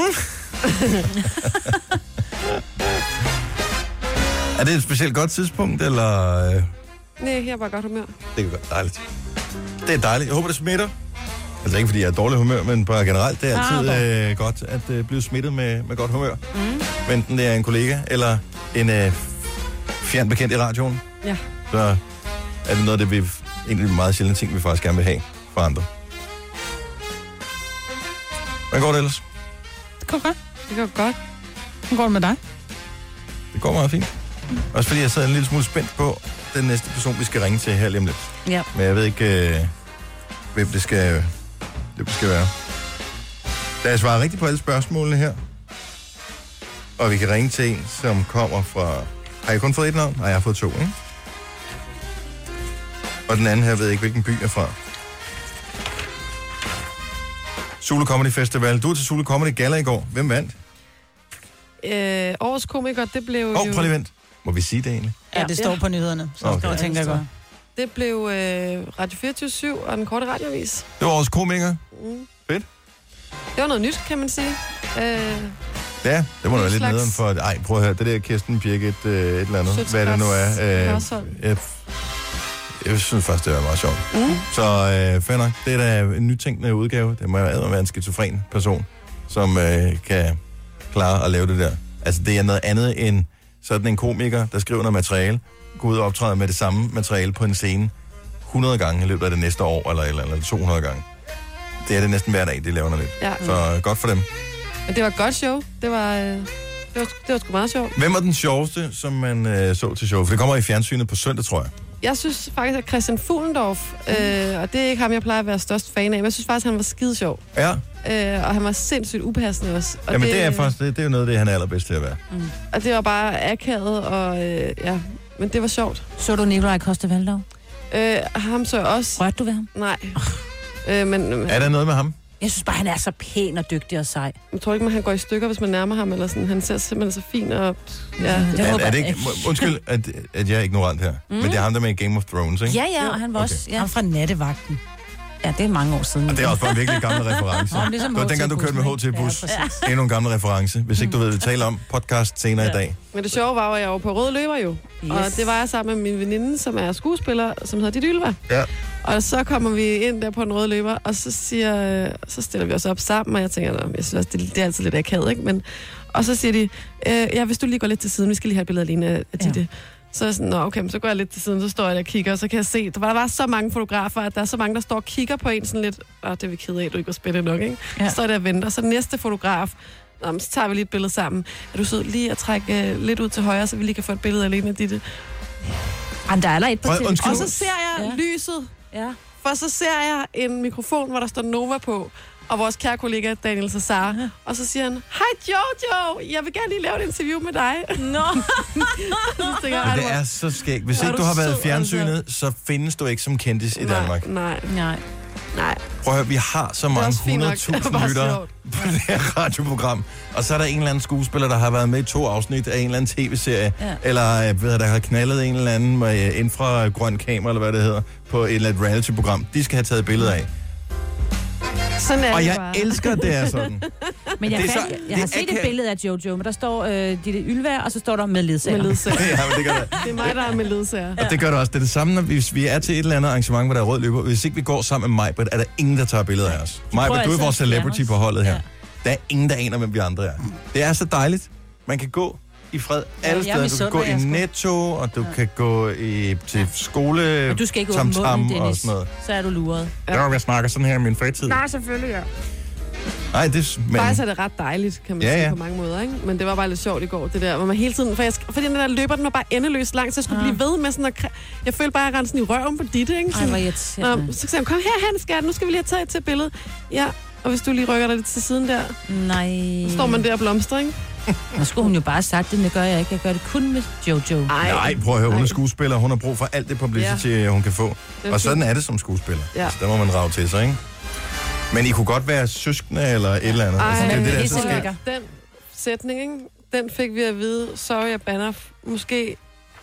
Er det et specielt godt tidspunkt, eller? Nej, jeg er bare godt humør. Det er godt dejligt. Det er dejligt. Jeg håber, det smitter. Altså ikke, fordi jeg er dårlig humør, men bare generelt, det er altid ah, øh, godt at øh, blive smittet med, med godt humør. Mm. Enten det er en kollega, eller en øh, fjern bekendt i radioen. Ja. Så er det noget af det, vi egentlig meget sjældent ting, vi faktisk gerne vil have for andre. Hvordan går det ellers? Det går godt. Det går godt. Hvordan går det med dig? Det går meget fint. Mm. Også fordi jeg sidder en lille smule spændt på den næste person, vi skal ringe til her lige om lidt. Ja. Men jeg ved ikke, øh, hvem det skal, hvem det skal være. Da jeg svarer rigtigt på alle spørgsmålene her, og vi kan ringe til en, som kommer fra... Har jeg kun fået et navn? Nej, jeg har fået to, ikke? Og den anden her ved ikke, hvilken by er fra. Zulu Comedy Festival. Du er til Zulu Comedy Gala i går. Hvem vandt? Øh, årets komiker, det blev Åh, jo... oh, prøv lige vent. Må vi sige det egentlig? Ja, det står ja. på nyhederne. Så okay. jeg tænker, jeg godt. Det blev øh, Radio fireogtyve syv og den korte radioavis. Det var årets komiker. Mm. Fedt. Det var noget nyt, kan man sige. Øh, ja, det må da være lidt slags... nederen for... Ej, prøv at høre. Det der Kirsten Birgit, et, et eller andet. Sødt hvad det nu er. Øh, jeg, jeg synes faktisk, det var meget sjovt. Mm. Så øh, fair nok. Det er da en nytænkende udgave. Det må jo være en skizofren person, som øh, kan klare at lave det der. Altså, det er noget andet end sådan en komiker, der skriver noget materiale, går ud og optræder med det samme materiale på en scene hundrede gange i løbet af det næste år, eller, eller, eller to hundrede gange. Det er det næsten hver dag, de laver noget lidt. Ja. Så godt for dem. Men det var et godt show. Det var, øh, det var, det var sgu meget sjovt. Hvem var den sjoveste, som man øh, så til show? For det kommer i fjernsynet på søndag, tror jeg. Jeg synes faktisk, at Christian Fuglendorf, øh, og det er ikke ham, jeg plejer at være størst fan af, men jeg synes faktisk, at han var skide sjov. Ja. Øh, og han var sindssygt upassende også. Og Jamen det, det er faktisk, det, det er jo noget af det, han er allerbedst til at være. Mm. Og det var bare akavet, og øh, ja, men det var sjovt. Så du Nikolaj Coster-Waldau? Øh, ham så jeg også. Rørte du ved ham? Nej. øh, men, er der noget med ham? Jeg synes bare, han er så pæn og dygtig og sej. Jeg tror ikke, man han går i stykker, hvis man nærmer ham, eller sådan. Han ser simpelthen så fin og... Ja, det er, er det ikke, undskyld, at, at jeg er ignorant her, mm. men det er ham, der med Game of Thrones, ikke? Ja, ja, og han var okay. også... Ja. Han fra Nattevagten. Ja, det er mange år siden. Og det er også bare en virkelig gammel reference. Nå, det, det var dengang, du kørte med H T-bus. Ja, endnu en gammel reference. Hvis ikke du ved, vi taler om podcast senere ja. i dag. Men det sjove var, at jeg var på Røde Løber jo. Yes. Og det var jeg sammen med min veninde, som er skuespiller, som hedder Ditte Ylva. Ja. Og så kommer vi ind der på en Røde Løber, og så, siger, så stiller vi os op sammen, og jeg tænker, jeg synes også, det, det er altid lidt akavet, ikke? Men, og så siger de, øh, ja, hvis du lige går lidt til siden, vi skal lige have et billede alene af Ditte. Ja. Så er jeg sådan, nå okay, så går jeg lidt til siden, så står jeg der og kigger, og så kan jeg se, der var, der var så mange fotografer, at der er så mange, der står og kigger på en sådan lidt, åh, det er vi ked af, du ikke var spændende nok, ikke? Ja. Så står jeg der og venter, så næste fotograf, nå, så tager vi lige et billede sammen. Er du sød lige at trække uh, lidt ud til højre, så vi lige kan få et billede alene af Ditte? Jamen, der er der et på til. Og så ser jeg ja. lyset, ja. for så ser jeg en mikrofon, hvor der står Nova på, og vores kære kollega Daniel Cesar. Ja. Og så siger han, hej Jojo, jeg vil gerne lige lave et interview med dig. Nå. Det er så skægt. Hvis ikke du har været i fjernsynet, så findes du ikke som kendis i Danmark. Nej, nej. Nej. Prøv at høre, vi har så mange hundrede tusind lyttere på det her radioprogram. Og så er der en eller anden skuespiller, der har været med i to afsnit af en eller anden tv-serie. Ja. Eller ved, der har knaldet en eller anden med infragrøn kamera, eller hvad det hedder, på et eller andet reality-program. De skal have taget billeder af. Sådan er og jeg bare. elsker, at det er sådan. Men jeg, det er fandt, så, jeg har set et billede af Jojo, men der står øh, Ditte Ylva, og så står der med ledsager. Med ledsager. Ja, men det gør det. Det er mig, der er med ledsager. Og det gør det også. Det er det samme, når vi, vi er til et eller andet arrangement, hvor der er rød løber. Hvis ikke vi går sammen med Majbert, er der ingen, der tager billeder af os. Majbert, du er vores celebrity på holdet her. Ja. Der er ingen, der aner, hvem vi andre er. Det er så dejligt. Man kan gå i fred alle ja, steder. Du kan gå i Netto, og du ja. kan gå i, til skole, og du skal ikke åbne munden, Dennis. Så er du luret. Ja, jeg snakker sådan her i min fritid. Nej, selvfølgelig, ja. Nej, det... Men... Faktisk er det ret dejligt, kan man ja, sige, ja. på mange måder, ikke? Men det var bare lidt sjovt i går, det der, hvor man hele tiden... For jeg, fordi den der løber, den var bare endeløst lang, så jeg skulle ja. blive ved med sådan at... Jeg følte bare, at jeg rendte sådan i røven på Ditte, ikke? Ej, hvor irriterende. Så sagde han, kom herhen, skat, nu skal vi lige have taget til billede. Ja, og hvis du lige rykker dig lidt til siden der... Nej... Så står man der og blomstrer, ikke? Nu skulle hun jo bare have sagt det, men det gør jeg ikke. Jeg gør det kun med Jojo. Ej, Nej, prøv at høre, hun er skuespiller. Hun har brug for alt det publicity, ja. hun kan få. Og sådan er det som skuespiller. Ja. Så der må man rage til sig, ikke? Men I kunne godt være søskende eller et eller andet. Ej, altså, det er det, der det så sker. Den sætning, ikke? Den fik vi at vide, sorry, jeg banner, måske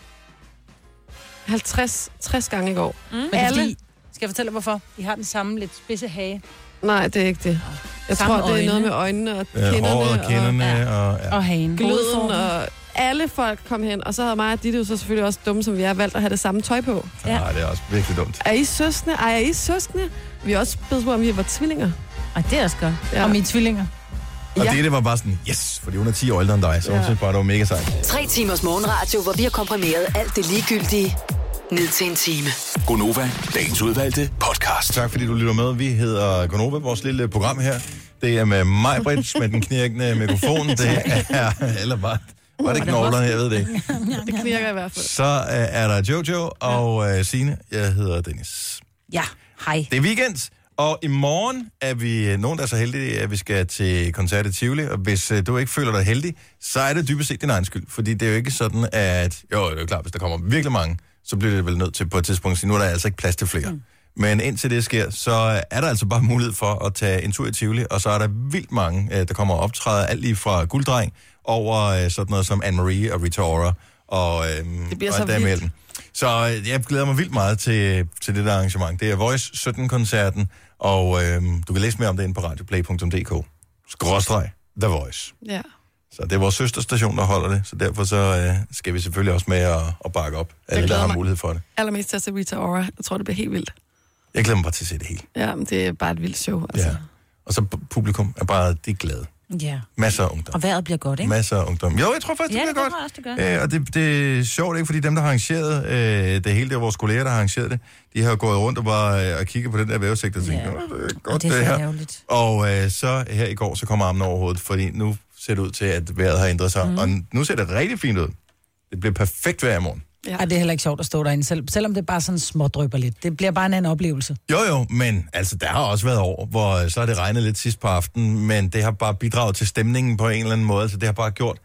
halvtreds tres gange i går. Mm. Alle... Fordi, skal jeg fortælle hvorfor? I har den samme lidt spidse hage. Nej, det er ikke det. Jeg Samme tror, det er øjne. noget med øjnene og ja, kinderne. Håret og kinderne. Og, og, ja. og hagen. Gløden og alle folk kom hen. Og så havde mig og Ditte jo så selvfølgelig også dumme, som vi er, valgt at have det samme tøj på. Ja, ja det er også virkelig dumt. Er I søskende? Ej, er I søskende? Vi har også bedt på, om vi var tvillinger. Ej, det er også godt. Ja. Og mine tvillinger. Og ja. det, det var bare sådan, yes, fordi hun er ti år ældre end dig, så ja. hun synes bare, det var mega sejt. Tre timers morgenradio, hvor vi har komprimeret alt det ligegyldige ned til en time. Gonova, dagens udvalgte podcast. Tak fordi du lytter med. Vi hedder Gonova, vores lille program her. Det er med mig, Britt, med den knirkende mikrofon. Det er, eller bare, var det knoglerne, jeg ved det ikke. Det knirker i hvert fald. Så uh, er der Jojo og uh, Signe. Jeg hedder Dennis. Ja, hej. Det er weekend, og i morgen er vi nogen, der er så heldige, at vi skal til koncert i Tivoli. Og hvis uh, du ikke føler dig heldig, så er det dybest set din egen skyld. Fordi det er jo ikke sådan, at... Jo, det er jo klart, hvis der kommer virkelig mange, så bliver det vel nødt til på et tidspunkt at sige, nu er der altså ikke plads til flere. Mm. Men indtil det sker, så er der altså bare mulighed for at tage en tur i Tivoli, og så er der vildt mange, der kommer og optræder, alt lige fra Gulddreng over sådan noget som Anne-Marie og Rita Ora og, øhm, det bliver og så vildt. Så jeg glæder mig vildt meget til, til det der arrangement. Det er Voice sytten-koncerten, og øhm, du kan læse mere om det inde på radioplay punktum d k. Skråstreg The Voice. Ja. Så det er vores søsterstation, der holder det, så derfor så øh, skal vi selvfølgelig også med at, at bakke op. Alle, der har mulighed for det. Allermest til at se Rita Ora. Jeg tror, det bliver helt vildt. Jeg glæder mig bare til at se det hele. Ja, men det er bare et vildt show. Altså. Ja. Og så publikum er bare, de er glade. Ja. Masser af ungdom. Og vejret bliver godt, ikke? Masser af ungdom. Jo, jeg tror faktisk, ja, det bliver det godt. Også, det gør. Æ, og det, det er sjovt, ikke? Fordi dem, der har arrangeret øh, det hele, det er vores kolleger, der har arrangeret det, de har gået rundt og bare øh, og kigget på den der vævesigt og tænkt, ja. det er godt, det, er det her. Ærgerligt. Og øh, så her i går, så kommer armen over hovedet, fordi nu ser det ud til, at vejret har ændret sig. Mm. Og nu ser det rigtig fint ud. Det bliver perfekt vejr i morgen. Ja. Ej, det er heller ikke sjovt at stå derinde, selv, selvom det bare sådan smådrypper lidt. Det bliver bare en anden oplevelse. Jo, jo, men altså, der har også været år, hvor så har det regnet lidt sidst på aftenen, men det har bare bidraget til stemningen på en eller anden måde, så det har bare gjort...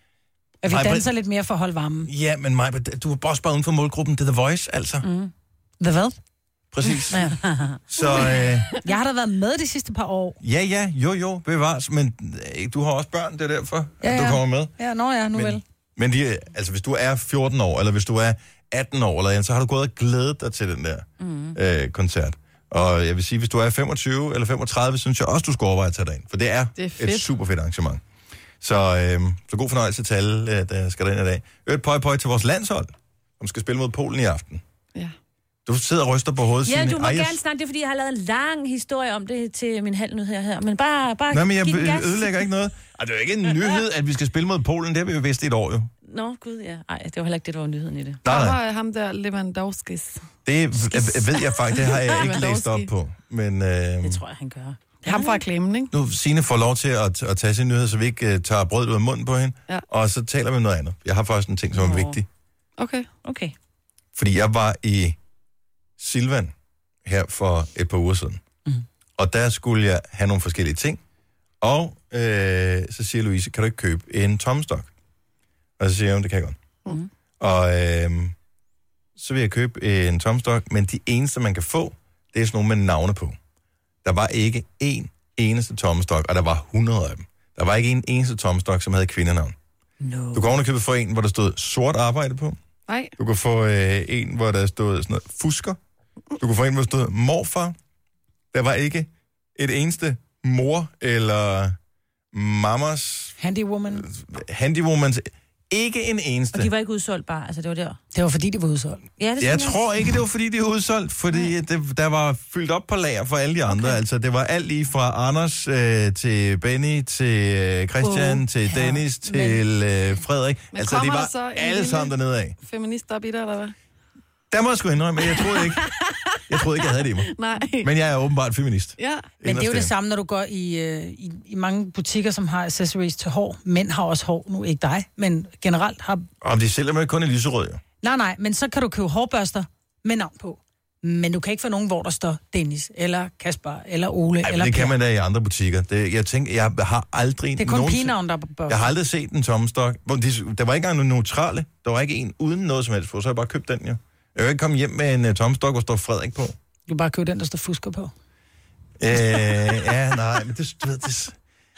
At vi danser lidt mere for at holde varmen. Ja, men Maja, du er også bare uden for målgruppen. Det er The Voice, altså. Mm. The hvad? præcis. Ja. Så, øh, Jeg har da været med de sidste par år. ja, ja, jo, jo, bevares, men øh, du har også børn, det er derfor, Ja, at du ja. kommer med. Ja, nå ja, nu Men, vel. men de, altså, hvis du er fjorten år, eller hvis du er atten år, eller, så har du gået og glædet dig til den der mm. øh, koncert. Og jeg vil sige, hvis du er femogtyve eller femogtredive, synes jeg også, du skal overveje at tage dig ind. For det er, Det er et super fedt arrangement. Så, øh, så god fornøjelse til alle, øh, der skal derind i dag. Øvrigt pøj pøj til vores landshold, som skal spille mod Polen i aften. Ja. Du sidder og ryster på hovedet. Ja, Signe. du må Ej, jeg... gerne snakke det, fordi jeg har lavet en lang historie om det til min halvnyhed her, her. Men bare, bare Nej, men jeg giv den gas. ødelægger ikke noget. Ej, det er jo ikke en nyhed, at vi skal spille mod Polen. Det har vi jo vidst i et år, jo. Nå, gud, ja. Ej, det var heller ikke det, der var nyheden i det. Nej, Der nej. var ham der Lewandowskis. Det ved jeg faktisk, det har jeg ikke læst op på. Men øh, Det tror jeg, han gør. Det er ham fra reklamen, ikke? nu Signe får lov til at, at tage sin nyhed, så vi ikke uh, tager brødet ud af munden på hende. Ja. Og så taler vi om noget andet. Jeg har faktisk en ting, som er Nå. vigtig. Okay. Okay. Fordi jeg var i Silvan her for et par uger siden. Mm. Og der skulle jeg have nogle forskellige ting. Og øh, så siger Louise, kan du ikke købe en tommestok? Og så siger jeg, det kan jeg godt. Mm. Og øh, så vil jeg købe en tommestok, men de eneste, man kan få, det er sådan nogle med navne på. Der var ikke én eneste tommestok, og der var hundrede af dem. Der var ikke en eneste tommestok, som havde kvindenavn. No. Du kan ovenikøbet få en, hvor der stod sort arbejde på. Nej. Du kan få øh, en, hvor der stod sådan noget fusker. Du kan få en, hvor der stod morfar. Der var ikke et eneste mor eller mammas Handywoman. handywoman. Ikke en eneste. Og de var ikke udsolgt bare, altså det var der. Det var fordi, de var udsolgt. Ja, det Jeg synes tror ikke, det var fordi, det er udsolgt, fordi det, der var fyldt op på lager for alle de andre. Okay. Altså, det var alt lige fra Anders øh, til Benny, til øh, Christian, Oh, til ja. Dennis, til øh, Frederik. Men Altså, de kommer der var så en alle lille- sammen dernede af. Feminist op i dig, eller hvad? Der må jeg sgu indrømme, men jeg troede ikke, jeg troede ikke, jeg havde det i mig. Nej. Men jeg er åbenbart feminist. Ja. Men det er jo det samme, når du går i, øh, i, i mange butikker, som har accessories til hår. Mænd har også hår, nu ikke dig, men generelt har... Og de sælger mig kun i lyserød, jo. Nej, nej, men så kan du købe hårbørster med navn på. Men du kan ikke få nogen, hvor der står Dennis, eller Kasper, eller Ole, Ej, eller det kan Per. man da i andre butikker. Det, jeg tænker, jeg har aldrig... Det er kun nogensinde- pigenavn, der er på børster. Jeg har aldrig set en tommestok. Hvor de- Der var ikke engang nogen neutrale. Der var ikke en uden noget som helst på, så har jeg bare købt den, jo. Jeg vil ikke komme hjem med en uh, tommestok, hvor står Frederik på. Du kan bare købe den, der står fusker på. Øh, ja, nej, men det, du ved, det...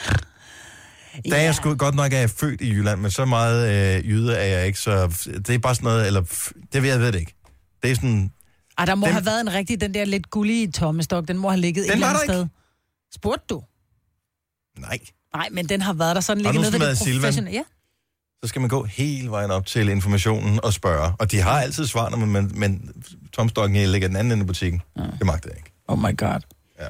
Der er jeg sgu godt nok, at jeg er født i Jylland, men så meget øh, jyde er jeg ikke, så det er bare sådan noget, eller det ved jeg ved det ikke. Det er sådan... Ej, der må Den- have været en rigtig, den der lidt gullige tommestok, den må have ligget et Den eller var andet der sted. Spurgte du? Nej. Nej, men den har været der sådan Og nu ligget skal nede ved man det have Silvan. professionelle. Ja. Så skal man gå hele vejen op til informationen og spørge. Og de har altid svar, når man, men, men tomstokken ligger den anden ende af butikken. Ja. Det magter jeg ikke. Oh my god. Ja.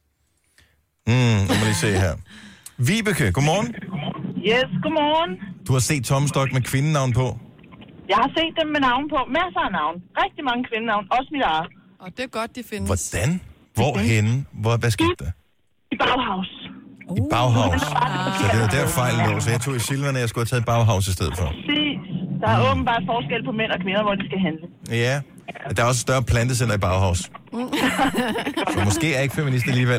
Mm, nu må lige se her. Vibeke, godmorgen. Yes, godmorgen. Du har set tommestok med kvindenavn på. Jeg har set dem med navn på. Masser af navn. Rigtig mange kvindenavn. Også mit eget. Og det er godt, de findes. Hvordan? Hvorhenne? Hvor, hvad skete der? I Bauhaus. I Bauhaus. Så det var der fejlen lå. Så jeg tog i Silvan, og jeg skulle have taget Bauhaus i stedet for. Præcis. Der er åbenbart forskel på mænd og kvinder, hvor de skal handle. Ja. Der er også større plantecenter i Bauhaus. Så måske er jeg ikke feminist alligevel.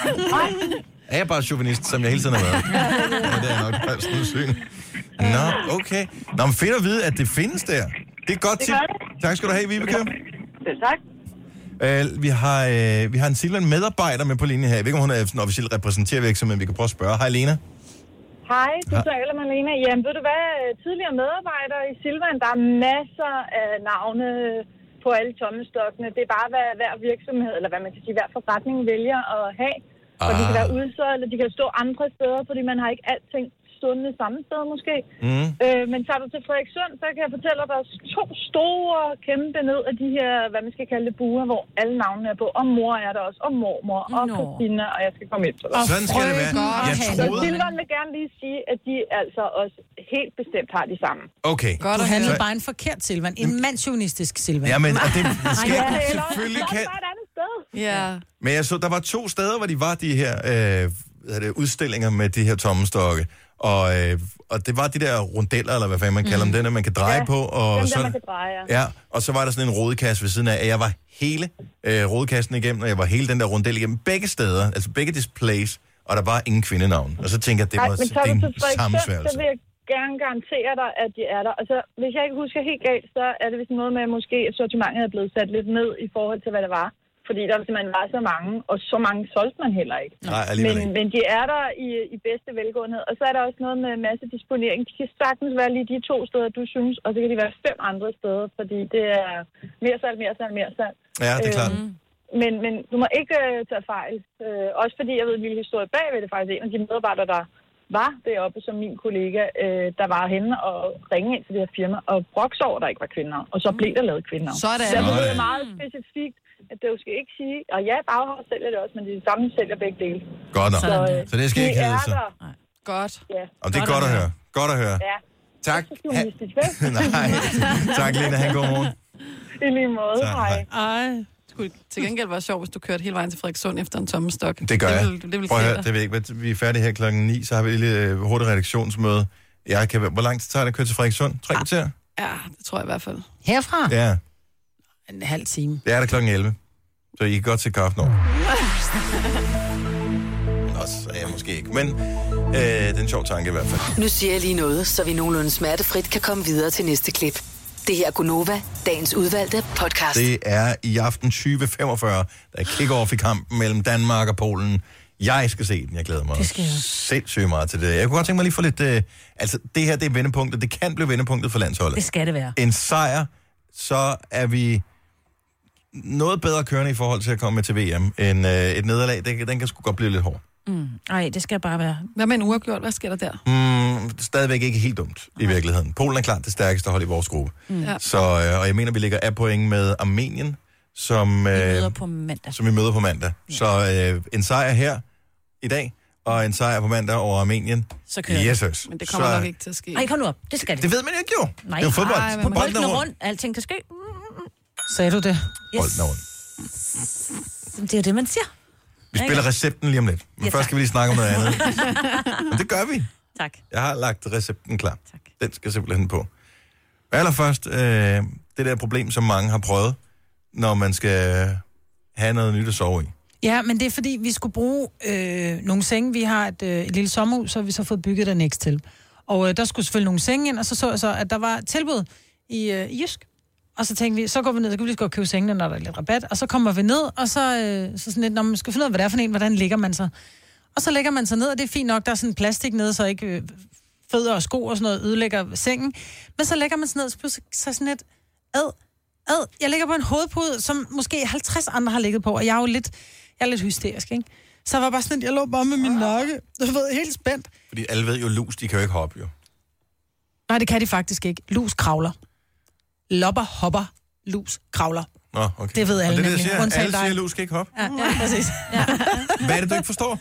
Er jeg bare chauvinist, som jeg hele tiden har været? Ja, det er nok højst sandsynligt. Nå, okay. Nå, men fedt at vide, at det findes der. Det er et godt Det tip. gør det. Tak skal du have, Vibeke. Selv tak. Uh, vi, har, uh, vi har en Silvan medarbejder med på linjen her. Jeg ved ikke, om hun er sådan officielt repræsenterer virksomheden, men vi kan prøve at spørge. Hej, Lena. Hej, du Hej. taler med Lena. Jamen, ved du hvad? Tidligere medarbejdere i Silvan, der er masser af navne på alle tommestokkene. Det er bare, hvad hver virksomhed, eller hvad man kan sige, hver forretning vælger at have. Og Ah. de kan være udsolgt, eller de kan stå andre steder, fordi man har ikke alting stående samme sted måske. Mm. Øh, men tager du til Frederikssund, så kan jeg fortælle dig, at der er to store, kæmpe ned af de her, hvad man skal kalde det, buer, hvor alle navnene er på. Og mor er der også, og mormor, og Nå. Christina, og jeg skal komme ind til dig. Sådan skal det være. Jeg Så troede... Silvan vil gerne lige sige, at de altså også helt bestemt har de samme. Okay. Godt Du at handlede Så- bare en forkert Silvan. En mandsjuvenistisk Silvan. Ja, men og det skal Ja, eller selvfølgelig også kan... bare et andet sted. Ja. Men jeg så, der var to steder, hvor de var de her øh, hvad er det, udstillinger med de her tommestokke. Og, øh, og det var de der rundeller, eller hvad fanden man kalder mm. dem, den man kan dreje Ja, på. Og dem der, så, man kan dreje, ja. ja. Og så var der sådan en rodekasse ved siden af, at jeg var hele øh, rodekassen igennem, og jeg var hele den der rundel igennem begge steder, altså begge displays, og der var ingen kvindenavn. Og så tænker jeg, at det Nej, var men tager det du er til en Frederikssund, sammensværgelse. så vil jeg gerne garantere dig, at de er der. Altså, hvis jeg ikke husker helt galt, så er det vist noget med, at måske sortimentet er blevet sat lidt ned i forhold til, hvad det var. fordi der simpelthen var så mange, og så mange solgte man heller ikke. Nej, men, ikke. men de er der i, i bedste velgåenhed. Og så er der også noget med masse disponering. De kan sagtens være lige de to steder, du synes, og så kan de være fem andre steder, fordi det er mere salg, mere salg, mere salg. Ja, det er klart. Øhm, men, men du må ikke øh, tage fejl. Øh, også fordi jeg ved en lille historie bagved det faktisk en af de medarbejdere, der var deroppe som min kollega, øh, der var henne og ringe ind til det her firma, og broks over, der ikke var kvinder. Og så blev der lavet kvinder. Så er det. Så jeg ved meget specifikt, at det jo skal ikke sige, og ja, Bauhaus sælger det også, men de samme sælger begge dele. Godt nok. Så, øh, så det skal de ikke hedde så. Godt. Ja. Og det er godt, godt at høre. Godt at høre. Ja. Tak. Ha- Nej. Tak, Lena. Han god morgen. I lige måde. Tak, hej. Ej. Det skulle til gengæld være sjovt, hvis du kørte hele vejen til Frederikssund efter en tommestok. Det gør jeg. Det vil, det vil Prøv at høre, det ved jeg ikke. Vi er færdige her klokken ni, så har vi et lille hurtigt redaktionsmøde. Jeg kan, hvor lang tid tager det at køre til Frederikssund? Tre kvarter? Ja, det tror jeg i hvert fald. Herfra? Ja. En halv time. Det er der klokken elleve. Så I kan godt se kaffen over. Nå, så er jeg måske ikke. Men øh, det er en sjov tanke i hvert fald. Nu siger jeg lige noget, så vi nogenlunde smertefrit kan komme videre til næste klip. Det her er Gunova, dagens udvalgte podcast. Det er i aften tyve femogfyrre, der er kick-off i kampen mellem Danmark og Polen. Jeg skal se den, jeg glæder mig sindssygt meget til det. Jeg kunne godt tænke mig lige at få lidt... Øh, altså, det her, det er vendepunktet. Det kan blive vendepunktet for landsholdet. Det skal det være. En sejr, så er vi noget bedre kørende i forhold til at komme med til V M, end øh, et nederlag. Den, den kan sgu godt blive lidt hård. Mm. Ej, det skal bare være. Hvad med en uafgjort? Hvad sker der der? Mm, stadigvæk ikke helt dumt i virkeligheden. Polen er klart det stærkeste hold i vores gruppe. Mm. Ja. Så, øh, og jeg mener, vi ligger af point med Armenien, som, øh, vi møder på mandag. som vi møder på mandag. Ja. Så øh, en sejr her i dag, og en sejr på mandag over Armenien. Så kører Jesus. Men det kommer så, nok ikke til at ske. Ej, kom nu op. Det skal det. Det ved man ikke jo. Nej. Det er jo fodbold. Ej, på bolden rundt. rundt. Alting kan ske. Sagde du det? Yes. Bolden er rundt. Det er jo det, man siger. Vi spiller recepten lige om lidt. Men Ja, først skal vi lige snakke om noget andet. Men det gør vi. Tak. Jeg har lagt recepten klar. Tak. Den skal simpelthen på. Allerførst, øh, det der problem, som mange har prøvet, når man skal have noget nyt at sove i. Ja, men det er fordi, vi skulle bruge øh, nogle senge. Vi har et, øh, et lille sommerhus, så har vi så fået bygget der næste til. Og øh, der skulle selvfølgelig nogle senge ind, og så så jeg så, at der var tilbud i, øh, i Jysk. Og så tænkte vi, så går vi ned, så kan vi lige godt købe sengene, når der er lidt rabat. Og så kommer vi ned, og så, øh, så sådan lidt, når man skal finde ud af, hvad det er for en, hvordan ligger man så. Og så lægger man sig ned, og det er fint nok, der er sådan plastik nede, så ikke øh, fødder og sko og sådan noget ødelægger sengen. Men så lægger man sig ned, så pludselig så sådan lidt, ad, ad, jeg ligger på en hovedpude, som måske halvtreds andre har ligget på, og jeg er jo lidt, jeg er lidt hysterisk, ikke? Så jeg var bare sådan, jeg lå bare med min nakke, jeg var helt spændt. Fordi alle ved jo, lus, de kan jo ikke hoppe, jo. Nej, det kan de faktisk ikke. Lus kravler. Lopper, hopper, lus kravler. Nå, okay. Det ved alle og det, er det, nemlig. siger, Undtagen alle dig. siger, lus kan ikke hoppe. Ja, ja, præcis. Ja. Hvad er det, du ikke forstår?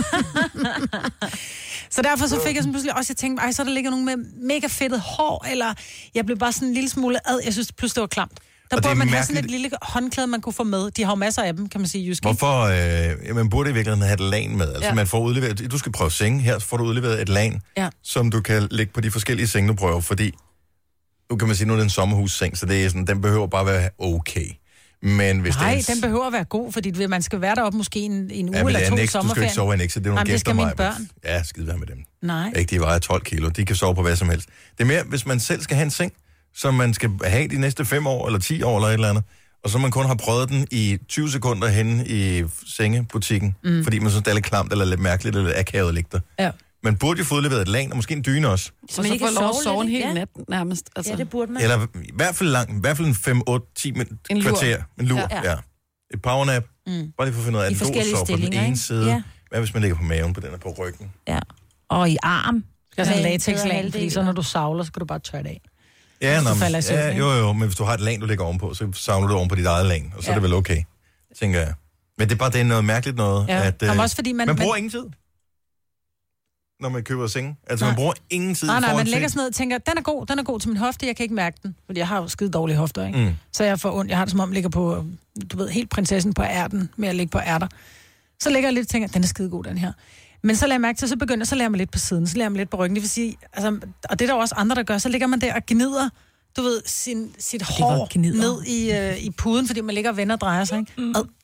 Så derfor så fik jeg sådan pludselig også, jeg tænkte, ej, så der ligger nogen med mega fedtet hår, eller jeg blev bare sådan en lille smule ad. Jeg synes pludselig, det var klamt. Der burde man have sådan et lille håndklæde, man kunne få med. De har jo masser af dem, kan man sige, Jysk. Hvorfor? Øh, man burde i virkeligheden have et lag med. Altså, Ja. man får udleveret, du skal prøve seng. Her får du udleveret et lag, Ja. som du kan lægge på de forskellige senge, du prøver. Fordi, nu kan man sige, nu er det en sommerhusseng, så det er sådan, den behøver bare være okay. Men hvis Nej, det er en... den behøver at være god, fordi du ved, man skal være deroppe måske en, en uge Ja, men eller det er to en i eks, du skal sommerferien. ikke sove i en eks, det er nogle Jamen, det gæster skal mine mig. børn. Ja, skide være med dem. Nej. Ikke, de vejer tolv kilo. De kan sove på hvad som helst. Det er mere, hvis man selv skal have en seng, som man skal have de næste fem år, eller ti år, eller et eller andet, og så man kun har prøvet den i tyve sekunder henne i sengebutikken, mm. fordi man synes, det er lidt klamt, eller lidt mærkeligt, eller lidt akavet at ligge der. Ja. Man burde jo få udleveret et lag, og måske en dyne også. Så man ikke får lov at sove en hel ja. nat nærmest. Altså. Ja, det burde man. Eller i hvert fald lang, i hvert fald en fem, otte, ti En lur. kvarter. En lur, ja. Ja. ja. Et powernap. Mm. Bare lige for at finde ud af, I at den god forskellige sover på den stillinger, ene ikke? side. Ja. Hvad hvis man ligger på maven, på den er på ryggen? Ja. Og i arm. Skal sådan en Med latexlag, bedre fordi så når du savler, så kan du bare tørre det af. Ja, Hvis nå, du men, falder i søvn, ja, ikke? jo, jo, men hvis du har et lag, du ligger ovenpå, så savner du oven på dit eget lag, og så ja. er det vel okay, tænker jeg. Men det er bare det er noget mærkeligt noget, Ja. at øh, Jamen også fordi man- man bruger man- ingen tid, når man køber senge. Altså, Nej. man bruger ingen tid Nej, i nej, forhold man til... lægger sådan noget og tænker, den er god, den er god til min hofte, jeg kan ikke mærke den. Fordi jeg har jo skide dårlige hofter, ikke? Mm. Så jeg får ondt. Jeg har det som om, jeg ligger på, du ved, helt prinsessen på ærten, med at ligge på ærter. Så ligger jeg lidt og tænker, den er skide god, den her. Men så lader jeg mærke til, så begynder jeg, så lader jeg mig lidt på siden, så lader jeg mig lidt på ryggen. Det vil sige, altså, og det er der jo også andre, der gør, så ligger man der og gnider, du ved, sin, sit hår ned i, øh, i puden, fordi man ligger og vender og drejer sig, ikke? Mm. Ad,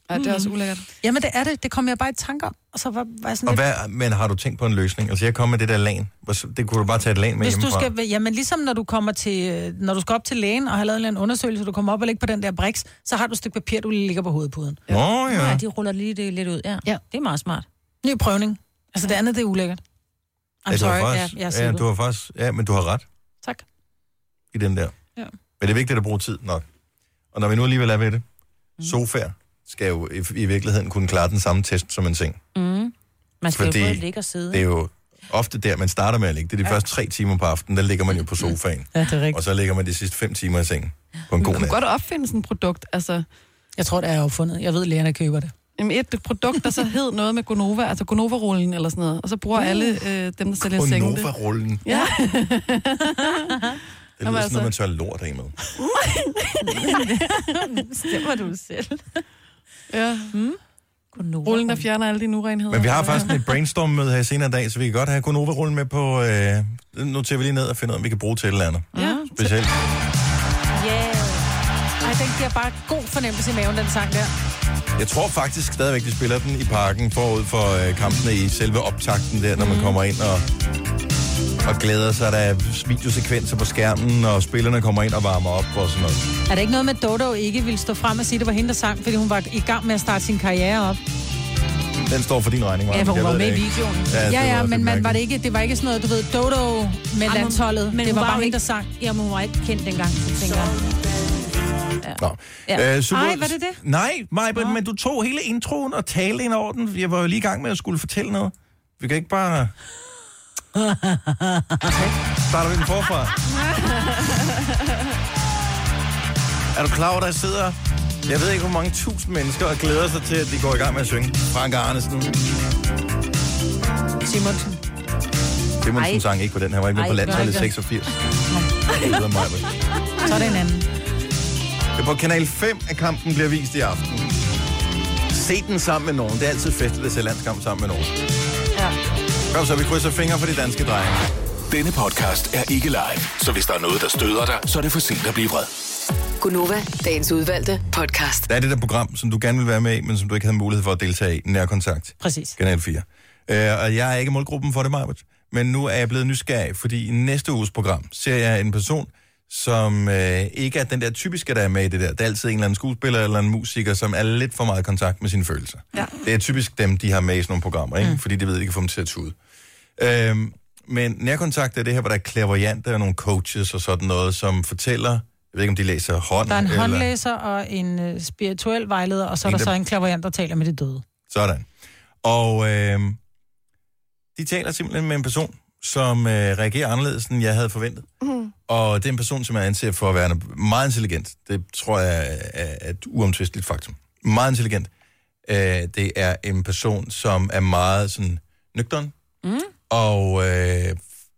Ja, det er også ulækkert. Jamen, det er det. Det kom jeg bare i tanke om. Og så var, var jeg sådan Og lidt... hvad, men har du tænkt på en løsning? Altså, jeg kom med det der lagen. Det kunne du bare tage et lag med Hvis du hjemmefra. skal, jamen ligesom når du kommer til, når du skal op til lægen og har lavet en undersøgelse, du kommer op og ligger på den der briks, så har du et stykke papir, du ligger på hovedpuden. Nå, ja. Ja. ja, de ruller lige det lidt ud, ja. Ja. Det er meget smart. Ny prøvning. Altså det andet, det er ulækkert. I'm Ja, du har sorry. faktisk, ja, jeg ja, du har faktisk, ja, men du har ret Tak. i den der. Ja. Men det er vigtigt at bruge tid nok. Og når vi nu alligevel er ved det, sofaer skal jo i, i virkeligheden kunne klare den samme test som en seng. Mm. Man skal Fordi jo både ligge og sidde. det er jo ofte der, man starter med at ligge. Det er de ja. første tre timer på aftenen, der ligger man jo på sofaen. Ja, det er rigtigt. Og så ligger man de sidste fem timer i sengen på en Man god kunne nat. godt opfinde sådan et produkt, altså... Jeg tror, det er opfundet. Jeg ved, lægerne køber det. Jamen et produkt, der så hed noget med Gonova, altså Gonova-rullen eller sådan noget. Og så bruger uh. alle øh, dem, der sælger senge det. Gonova-rullen. Ja. Det lyder sådan altså... noget, man tør lort af med. Stemmer du selv? Ja. Mm. Rullen, der fjerner alle de urenheder. Men vi har faktisk et brainstorm-møde her senere i dag, så vi kan godt have Gonova-rullen med på... Øh, nu tager vi lige ned og finder ud af, om vi kan bruge til et eller andet. Ja. Specielt. Yeah. Ej, den giver bare god fornemmelse i maven, den sang der. Jeg tror faktisk stadigvæk, de spiller den i parken forud for øh, kampene i selve optakten der, når man kommer ind og, og glæder sig. Der er videosekvenser på skærmen, og spillerne kommer ind og varmer op og sådan noget. Er det ikke noget med, at Dodo ikke ville stå frem og sige, at det var hende, der sang, fordi hun var i gang med at starte sin karriere op? Den står for din regning, var. Ja, for hun Jeg var ved med det i ikke. videoen. Ja, Ja, ja, var men man, mærkeligt. var det, ikke, det var ikke sådan noget, du ved, Dodo med Ej, landsholdet. men Det hun var var bare jo hende, ikke- der sang. Ja, men hun var ikke kendt dengang, så tænker jeg. Nå. Ja. Øh, super... Ej, var det det? Nej, Majbert, men du tog hele introen og talte ind over den. Jeg var jo lige i gang med at skulle fortælle noget. Vi kan ikke bare... Starter vi den forfra? Er du klar over, der sidder... Jeg ved ikke, hvor mange tusind mennesker og glæder sig til, at de går i gang med at synge. Frank Arnesen. Simonsen. Simonsen sang ikke på den her. Han var ikke med Ej, på gør landsholdet ikke. seksogfirs. Det var Majbert. Så er det en anden. På kanal fem af kampen bliver vist i aften. Se den sammen med nogen. Det er altid festligt at se landskamp sammen med nogen. Ja. Kom så, vi krydser fingre for de danske drenge. Denne podcast er ikke live, så hvis der er noget, der støder dig, så er det for sent at blive vred. Gunova, dagens udvalgte podcast. Der er det der program, som du gerne vil være med i, men som du ikke havde mulighed for at deltage i. Nærkontakt. Præcis. Kanal fire. Uh, og jeg er ikke målgruppen for det, Majbert. Men nu er jeg blevet nysgerrig, fordi i næste uges program ser jeg en person, som øh, ikke er den der typiske, der er med i det der. Det er altid en eller anden skuespiller eller en musiker, som er lidt for meget i kontakt med sine følelser. Ja. Det er typisk dem, de har med i sådan nogle programmer, ikke? Mm. Fordi de ved, de kan få dem til at tude. Øhm, men nærkontakt er det her, hvor der er clairvoyante og nogle coaches og sådan noget, som fortæller, jeg ved ikke, om de læser hånd. Der er en eller... håndlæser og en uh, spirituel vejleder, og så er En, der der- så en klaverant, der taler med det døde. Sådan. Og øh, de taler simpelthen med en person, som øh, reagerer anderledes, end jeg havde forventet. Mm. Og det er en person, som jeg anser for at være meget intelligent. Det tror jeg er et uomtvisteligt faktum. Meget intelligent. Øh, det er en person, som er meget sådan nøgtern. Mm. Og øh,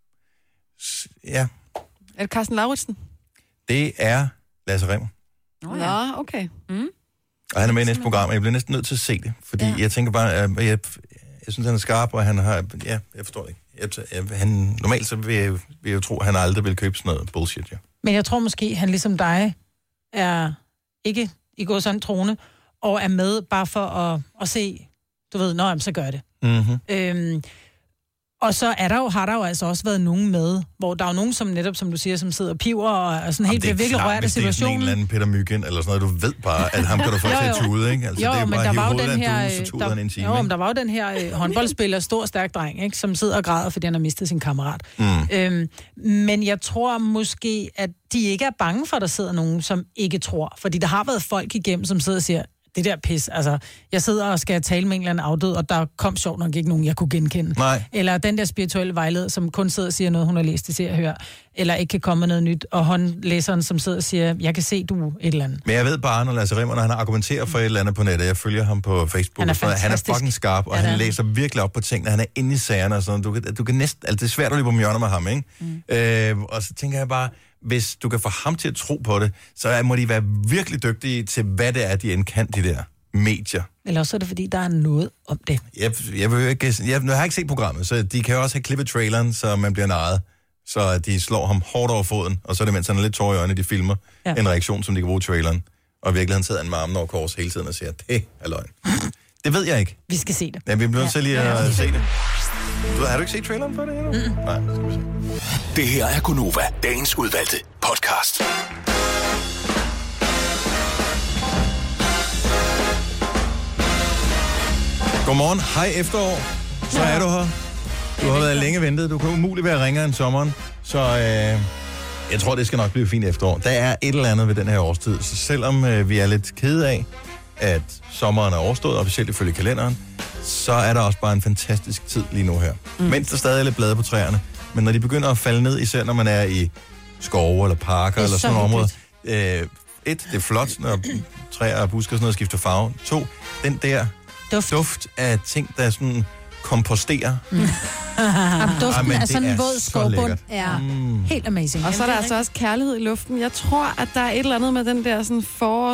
s- ja, Er det Carsten Lauritsen? det er Lasse Rimmer. Oh, ja. Nå, okay. Mm. Og han er med i næste program, og jeg bliver næsten nødt til at se det. Fordi ja. jeg tænker bare, at jeg, jeg synes, han er skarp, og han har... Ja, jeg forstår det ikke. Jeg, jeg, han, normalt så vil jeg, vil jeg jo tro, at han aldrig vil købe sådan noget bullshit, ja. Men jeg tror måske, han ligesom dig er ikke i går sådan trone, og er med bare for at, at se, du ved, nå, jamen, så gør det. Mm-hmm. Øhm, og så er der jo, har der jo altså også været nogen med, hvor der er jo nogen, som netop, som du siger, som sidder og piver, og er sådan helt bliver virkelig rørt af hvis det er sådan en situationen. eller anden Peter Myggen, eller sådan noget, du ved bare, at ham kan du få Jo, til at jo. tude, ikke? Altså, Jo, det er jo men bare der at var hive jo den hovedet af en her, due, så tuder der, han en time, jo, ikke? men der var jo den her øh, håndboldspiller, stor, stærk dreng, ikke, som sidder og græder, fordi han har mistet sin kammerat. Mm. Øhm, men jeg tror måske, at de ikke er bange for, at der sidder nogen, som ikke tror. Fordi der har været folk igennem, som sidder og siger, det der pis, altså, jeg sidder og skal tale med en eller anden afdød, og der kom sjovt nok ikke nogen, jeg kunne genkende. Nej. Eller den der spirituelle vejleder, som kun sidder og siger noget, hun har læst i Se og Hør, eller ikke kan komme med noget nyt, og håndlæseren, som sidder og siger, jeg kan se, du er et eller andet. Men jeg ved bare, når Lasse Rimmer, når han argumenterer for et eller andet på nettet, jeg følger ham på Facebook, Han er og sådan noget, han er fantastisk. fucking skarp, og Ja, det han er han. læser virkelig op på tingene, han er inde i sagerne og sådan noget. Du kan, du kan næsten, altså det er svært at løbe om hjørner med ham, ikke? Mm. Øh, og så tænker jeg bare, hvis du kan få ham til at tro på det, så må de være virkelig dygtige til, hvad det er, de end kan, de der medier. Eller også er det, fordi der er noget om det. Jeg, jeg, vil jo ikke, jeg, jeg har ikke set programmet, så de kan jo også have klippet traileren, så man bliver narret. Så de slår ham hårdt over foden, og så er det, mens han er lidt tår i øjnene, de filmer Ja. ja. en reaktion, som de kan bruge i traileren. og i virkeligheden sidder han med armen over kors hele tiden og siger, det er løgn. Det ved jeg ikke. Vi skal se det. Ja, vi bliver nødt til lige at ja. se det. Du, har du ikke set traileren for det endnu? Mm. Nej, skal vi se. Det her er Gonova, dagens udvalgte podcast. Godmorgen. Hej efterår. Så er du her. Du har været længe ventet. Du kan umuligt være ringere end sommeren. Så øh, jeg tror, det skal nok blive fint efterår. Der er et eller andet ved den her årstid. Så selvom øh, vi er lidt kede af, at sommeren er overstået, officielt ifølge kalenderen, så er der også bare en fantastisk tid lige nu her. Mm. Mens der stadig er lidt blade på træerne. Men når de begynder at falde ned, især når man er i skove eller parker eller sådan nogle områder. Øh, et, det er flot, når træer og busker og sådan noget skifter farve. To, den der duft, duft af ting, der sådan komposterer. Mm. Duften ah, af sådan en våd skovbund er ja. mm. helt amazing. Og så er der altså også kærlighed i luften. Jeg tror, at der er et eller andet med den der sådan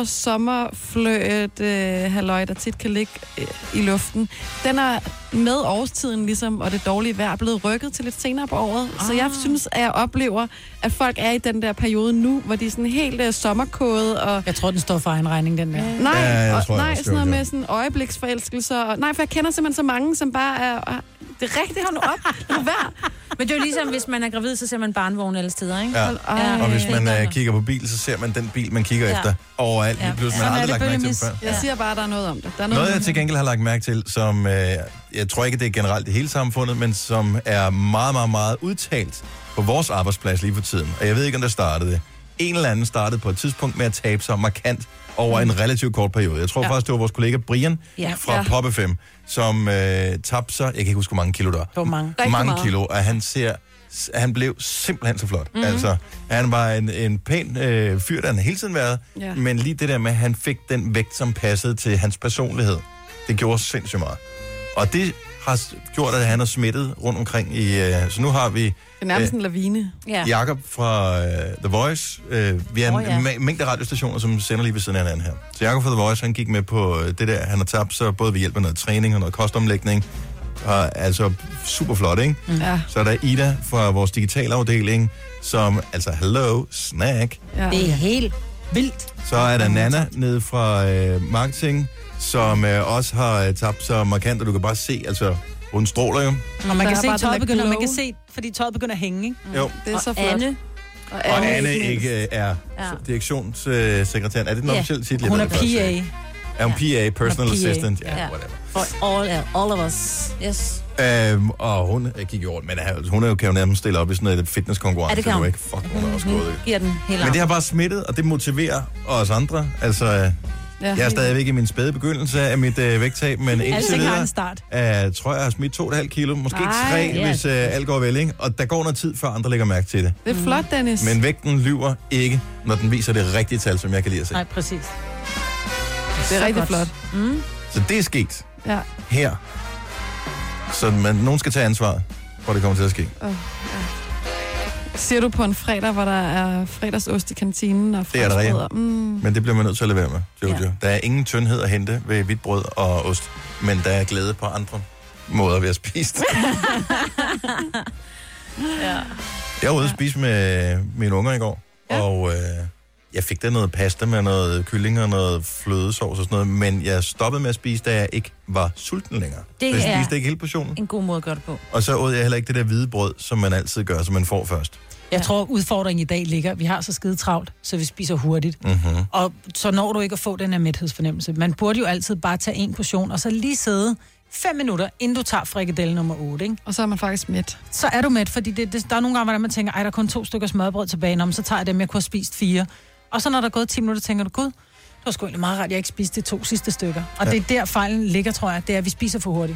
forårs-sommerfløjet øh, halløj, der tit kan ligge øh, i luften. Den er med årstiden ligesom, og det dårlige vejr er blevet rykket til lidt senere på året. Ah. Så jeg synes, at jeg oplever, at folk er i den der periode nu, hvor de er sådan helt øh, sommerkode. Og jeg tror, den står for egen regning, den der. Øh, nej, ja, og, tror, nej sådan noget med sådan øjebliksforelskelser. Og, nej, for jeg kender simpelthen så mange, som bare er... Og, det er rigtigt, hold nu op. Det er værd. Men det er jo ligesom, hvis man er gravid, så ser man barnevogn alle steder, ikke? Ja. Ja. Og hvis man uh, kigger på bil, så ser man den bil, man kigger ja. efter overalt. Ja. Plus, man har aldrig lagt mærke til den før. Jeg siger bare, at der er noget om det. Der er noget, noget jeg til gengæld har lagt mærke til, som uh, jeg tror ikke, det er generelt i hele samfundet, men som er meget, meget, meget udtalt på vores arbejdsplads lige for tiden. Og jeg ved ikke, om der startede det. En eller anden startede på et tidspunkt med at tabe sig markant over mm. en relativt kort periode. Jeg tror ja. faktisk, det var vores kollega Brian ja. fra ja. Pop F M, som øh, tabte sig, jeg kan ikke huske, hvor mange kilo der var. Hvor mange? Mange kilo, og han ser, han blev simpelthen så flot. Mm-hmm. Altså, han var en, en pæn øh, fyr, der han hele tiden været, ja. men lige det der med, at han fik den vægt, som passede til hans personlighed, det gjorde sindssygt meget. Og det har gjort, at han er smittet rundt omkring i... Øh, så nu har vi... Det er nærmest øh, en lavine. Ja. Jakob fra øh, The Voice. Øh, vi har oh, ja. en mæ- mængde radiostationer, som sender lige ved siden af hinanden her. Så Jakob fra The Voice, han gik med på øh, det der, han har tabt sig, både ved hjælp af noget træning og noget kostomlægning. Og altså super flot, ikke? Mm. Ja. Så er der Ida fra vores digitalafdeling, som, altså, hello, snack. Ja. Det er helt vildt. Så er der Nana nede fra øh, marketing, som øh, også har øh, tabt sig markant, og du kan bare se, altså, hun stråler jo. Og man kan se, tøjet begynder, man kan se, fordi tøjet begynder at hænge, ikke? Jo. Det er så og flot. Anne. Og Anne, og Anne ikke øh, er ja. direktionssekretæren. Er det den yeah. officielle titel? Hun er P A. Er hun P A, personal P A. assistant? Ja, Ja. whatever. For all, all of us. Yes. Øhm, og hun jeg gik jo rundt, men hun er jo, kan jo nærmest stille op i sådan noget fitnesskonkurrence. Ja, det kan hun. Ikke? Fuck, hun er også gået. Mm-hmm. Giver den helt Men det har bare smittet, og det motiverer os andre. Altså, ja, jeg er stadigvæk i min spæde begyndelse af mit øh, vægttab, men indtil videre, øh, tror jeg, jeg har smidt to komma fem kilo, måske Ej, tre, yeah. hvis øh, alt går vel, ikke? Og der går noget tid, før andre lægger mærke til det. Det er flot, Dennis. Men vægten lyver ikke, når den viser det rigtige tal, som jeg kan lide at se. Nej, præcis. Det er så rigtig godt. flot. Mm. Så det er sket ja. her. Så man, nogen skal tage ansvar, hvor det kommer til at ske. Oh, ja. Siger du på en fredag, hvor der er fredagsost i kantinen og det er der franskbrød? Mm. Men det bliver man nødt til at lade være med, Jojo. Ja. Der er ingen tyndhed at hente ved hvidt brød og ost, men der er glæde på andre måder ved at spise det. ja. Jeg var ude at spise med mine unger i går, ja. og øh, jeg fik der noget pasta med noget kylling og noget flødesovs og sådan noget, men jeg stoppede med at spise, da jeg ikke var sulten længere. Det så jeg er spiste ikke hele portionen. En god måde at gøre det på. Og så åd jeg heller ikke det der hvide brød, som man altid gør, som man får først. Jeg tror, udfordringen i dag ligger, vi har så skide travlt, så vi spiser hurtigt. Mm-hmm. Og så når du ikke at få den her mæthedsfornemmelse. Man burde jo altid bare tage en portion, og så lige sidde fem minutter, inden du tager frikadelle nummer otte, ikke? Og så er man faktisk mæt. Så er du mæt, fordi det, det, der er nogle gange, hvor man tænker, ej, der er kun to stykker smørbrød tilbage, nå, men så tager jeg dem, jeg kunne have spist fire. Og så når der er gået ti minutter, tænker du, gud, det var sgu egentlig meget rart, jeg ikke spiste de to sidste stykker. Og ja. det er der fejlen ligger, tror jeg, det er, at vi spiser for hurtigt.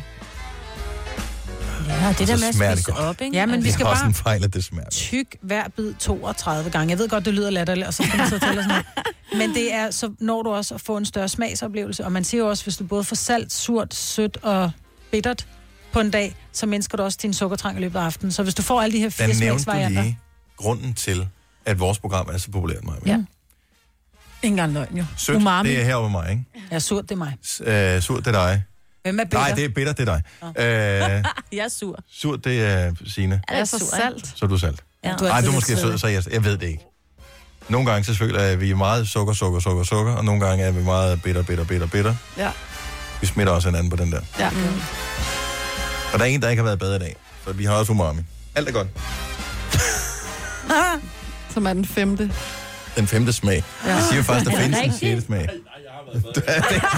Ja, det der med at spise op, ikke? Ja, men vi skal bare bare fejl, at det smager. tyk hver bid toogtredive gange. Jeg ved godt, det lyder latterligt, og så skal man så tælle sådan noget. Men det er, så når du også at få en større smagsoplevelse. Og man siger jo også, hvis du både får salt, surt, sødt og bittert på en dag, så mindsker du også din sukkertrang i løbet af aftenen. Så hvis du får alle de her fire smagsvarianter... Der nævnte du lige grunden til, at vores program er så populært, Maja. Ja. Ingen gang løgn, jo. Sødt, Umami. det er herovre mig, ikke? Ja, surt, det er mig. S- øh, surt, det er dig. Hvem er bitter? Nej, det er bitter, det er dig. Oh. Øh, jeg er sur. Surt, det er Signe. Jeg er så salt. Så er du salt. Ja. Nej, du, du er måske sød, så jeg, jeg ved det ikke. Nogle gange så føler jeg, at vi er meget sukker, sukker, sukker, sukker, og nogle gange er vi meget bitter, bitter, bitter, bitter. Ja. Vi smitter også hinanden på den der. Ja. Mm. Og der er en, der ikke har været bedre i dag, så vi har også umami. Alt er godt. Som er den femte. Den femte smag. Ja. Jeg siger faktisk, der findes en sjette smag. Nej, jeg har været bedre.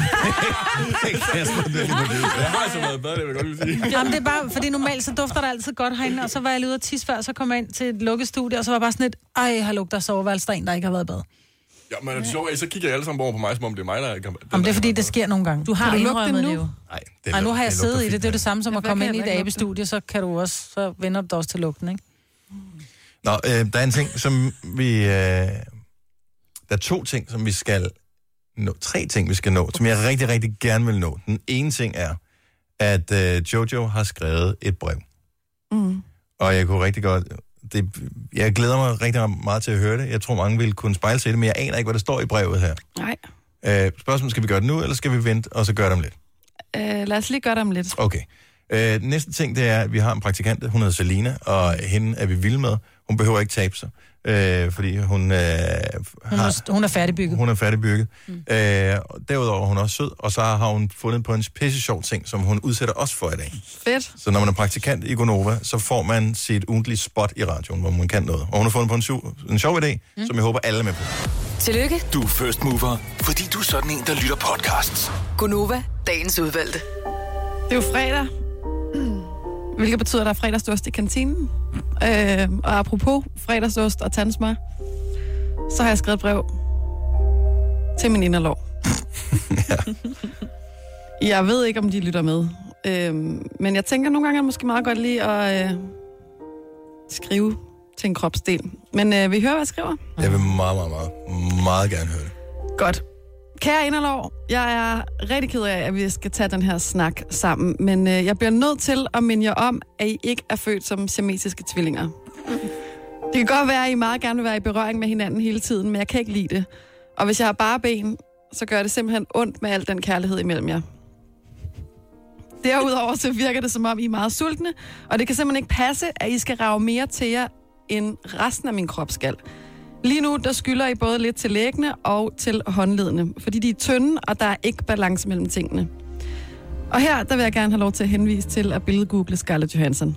Jeg har altså været bedre, det vil jeg godt sige. Jamen, det er bare, fordi normalt så dufter der altid godt herinde, og så var jeg lige ude at tisse før, så kom jeg ind til et lukket studie, og så var jeg bare sådan et, ej, har lugter soveværelse, der er en, der ikke har været bad. Ja, men det er sjovt, så kigger jeg alle sammen over på mig, som om det er mig, der ikke har... Jamen, det er fordi, det sker nogle gange. Du har indrømmet det jo. Nej, det Ej, nu har jeg siddet i det. Det er det samme som ja, at komme ind i ikke et abestudie, så kan du også, så vender du også til lugten, ikke? Nå, øh, der er en ting, som vi... Øh, der er to ting, som vi skal nå. Tre ting, vi skal nå, som jeg rigtig, rigtig gerne vil nå. Den ene ting er, at øh, Jojo har skrevet et brev. Mm. Og jeg kunne rigtig godt... Det, jeg glæder mig rigtig meget til at høre det. Jeg tror, mange vil kunne spejle sig i det, men jeg aner ikke, hvad der står i brevet her. Nej. Øh, spørgsmålet, skal vi gøre det nu, eller skal vi vente, og så gøre det om lidt? Øh, lad os lige gøre det om lidt. Okay. Øh, næste ting, det er, at vi har en praktikant, hun hedder Selina, og hende er vi vilde med. Hun behøver ikke tabe sig, øh, fordi hun, øh, hun, har, er, hun er færdigbygget. Hun er færdigbygget. Mm. Øh, derudover er hun også sød, og så har hun fundet på en pisse sjov ting, som hun udsætter os for i dag. Fedt. Så når man er praktikant i Gonova, så får man sit ugentlige spot i radioen, hvor man kan noget. Og hun har fundet på en, sjov, en sjov idé, mm. som jeg håber alle er med på. Tillykke. Du er first mover, fordi du er sådan en, der lytter podcasts. Gonova, dagens udvalgte. Det er jo fredag, hvilket betyder, at der er fredagsost i kantinen. Øh, og apropos fredagsost og tandsmør, så har jeg skrevet et brev til min inderlov. Ja. Jeg ved ikke, om de lytter med. Øh, men jeg tænker, nogle gange er det måske meget godt lige at øh, skrive til en kropsdel. Men øh, vil I høre, hvad jeg skriver? Jeg vil meget, meget, meget, meget gerne høre det. Godt. Kære inderlov, jeg er rigtig ked af, at vi skal tage den her snak sammen, men øh, jeg bliver nødt til at minde jer om, at I ikke er født som siamesiske tvillinger. Det kan godt være, at I meget gerne vil være i berøring med hinanden hele tiden, men jeg kan ikke lide det. Og hvis jeg har bare ben, så gør det simpelthen ondt med al den kærlighed imellem jer. Derudover så virker det, som om I er meget sultne, og det kan simpelthen ikke passe, at I skal rage mere til jer, end resten af min krop skal. Lige nu, der skylder I både lidt til læggene og til håndledene, fordi de er tynde, og der er ikke balance mellem tingene. Og her, der vil jeg gerne have lov til at henvise til at billedgoogle Scarlett Johansson.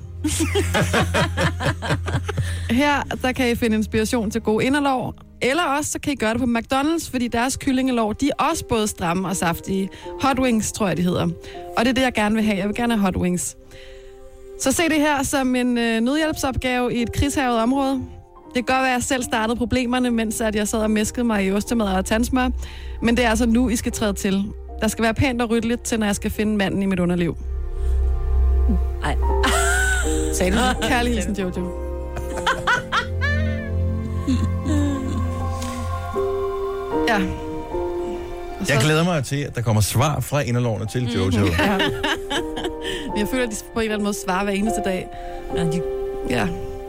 Her, der kan I finde inspiration til gode inderlov, eller også så kan I gøre det på McDonald's, fordi deres kyllingelov, de er også både stramme og saftige. Hot wings, tror jeg, det hedder. Og det er det, jeg gerne vil have. Jeg vil gerne have hot wings. Så se det her som en øh, nødhjælpsopgave i et krigshærget område. Det kan godt være, at jeg selv startede problemerne, mens at jeg sad og mæskede mig i ostemad og tandsmør. Men det er altså nu, I skal træde til. Der skal være pænt og ryddeligt til, når jeg skal finde manden i mit underliv. Ej. Sagde du det? Kærlig hilsen, Jojo. Ja. Jeg glæder mig til, at der kommer svar fra inderlovene til Jojo. Ja. Jeg føler, at de på en eller anden måde svarer hver eneste dag. Ja. De... ja.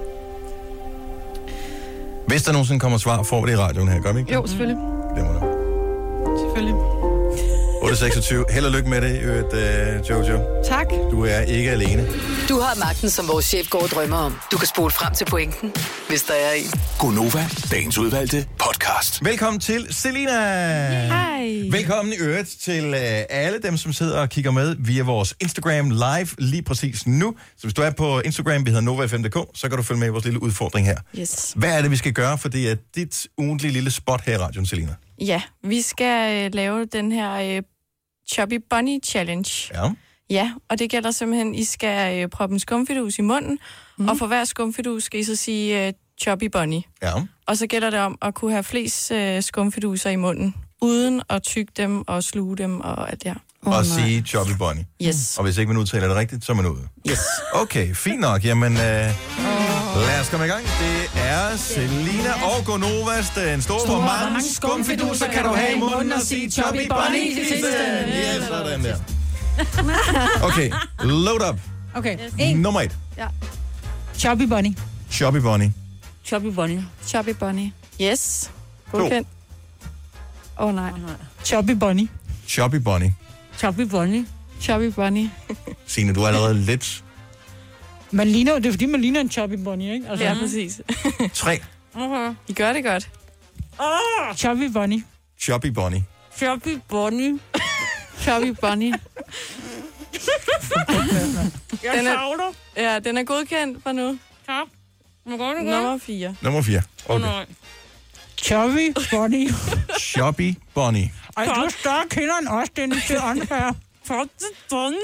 Hvis der nogensinde kommer svar, får vi det i radioen her, gør vi ikke? Jo, selvfølgelig. Det må det. Selvfølgelig. otte seksogtyve. Held og lykke med det, øvrigt, uh, Jojo. Tak. Du er ikke alene. Du har magten, som vores chef går og drømmer om. Du kan spole frem til pointen, hvis der er en. Gonova, dagens udvalgte podcast. Velkommen til Selina. Hej. Velkommen i øvrigt til uh, alle dem, som sidder og kigger med via vores Instagram live lige præcis nu. Så hvis du er på Instagram, vi hedder Nova F M punktum d k, så kan du følge med i vores lille udfordring her. Yes. Hvad er det, vi skal gøre, for det er dit ugentlige lille spot her i radioen, Selina? Ja, vi skal øh, lave den her øh, Chubby Bunny Challenge. Ja. Ja, og det gælder simpelthen, I skal øh, proppe en skumfidus i munden, mm. og for hver skumfidus skal I så sige øh, Chubby Bunny. Ja. Og så gælder det om at kunne have flest øh, skumfiduser i munden, uden at tygge dem og sluge dem og alt det her. Og oh, sige Chubby Bunny. Yes. Og hvis ikke man udtaler det rigtigt, så er man ude. Yes. Okay, fint nok. Jamen, øh, lad os komme i gang. Det er Selina og Gonovas, den store. Hvor mange skumfiduser kan du have i munden og sige Chubby Bunny til sidste? Ja, sådan der. Okay, load up. Okay. En. Nummer et. Ja. Chubby Bunny. Chubby Bunny. Chubby Bunny. Chubby Bunny. Yes. Godkendt. Åh oh, nej. Chubby Bunny. Chubby Bunny. Chubby Bunny. Chubby Bunny. Signe, du er allerede lidt... Man ligner, det er fordi, man ligner en Chubby Bunny, ikke? Altså, ja, præcis. Tre. Uh-huh. I gør det godt. Oh, Chubby Bunny. Chubby Bunny. Chubby Bunny. Chubby Bunny. Jeg Den er- savler. Ja, den er godkendt for nu. Tak. Nummer fire. Nummer fire. Okay. Chubby Bunny. Chubby Bunny. Ej, du er større kender end os, den til åndfærd. Chubby Bunny.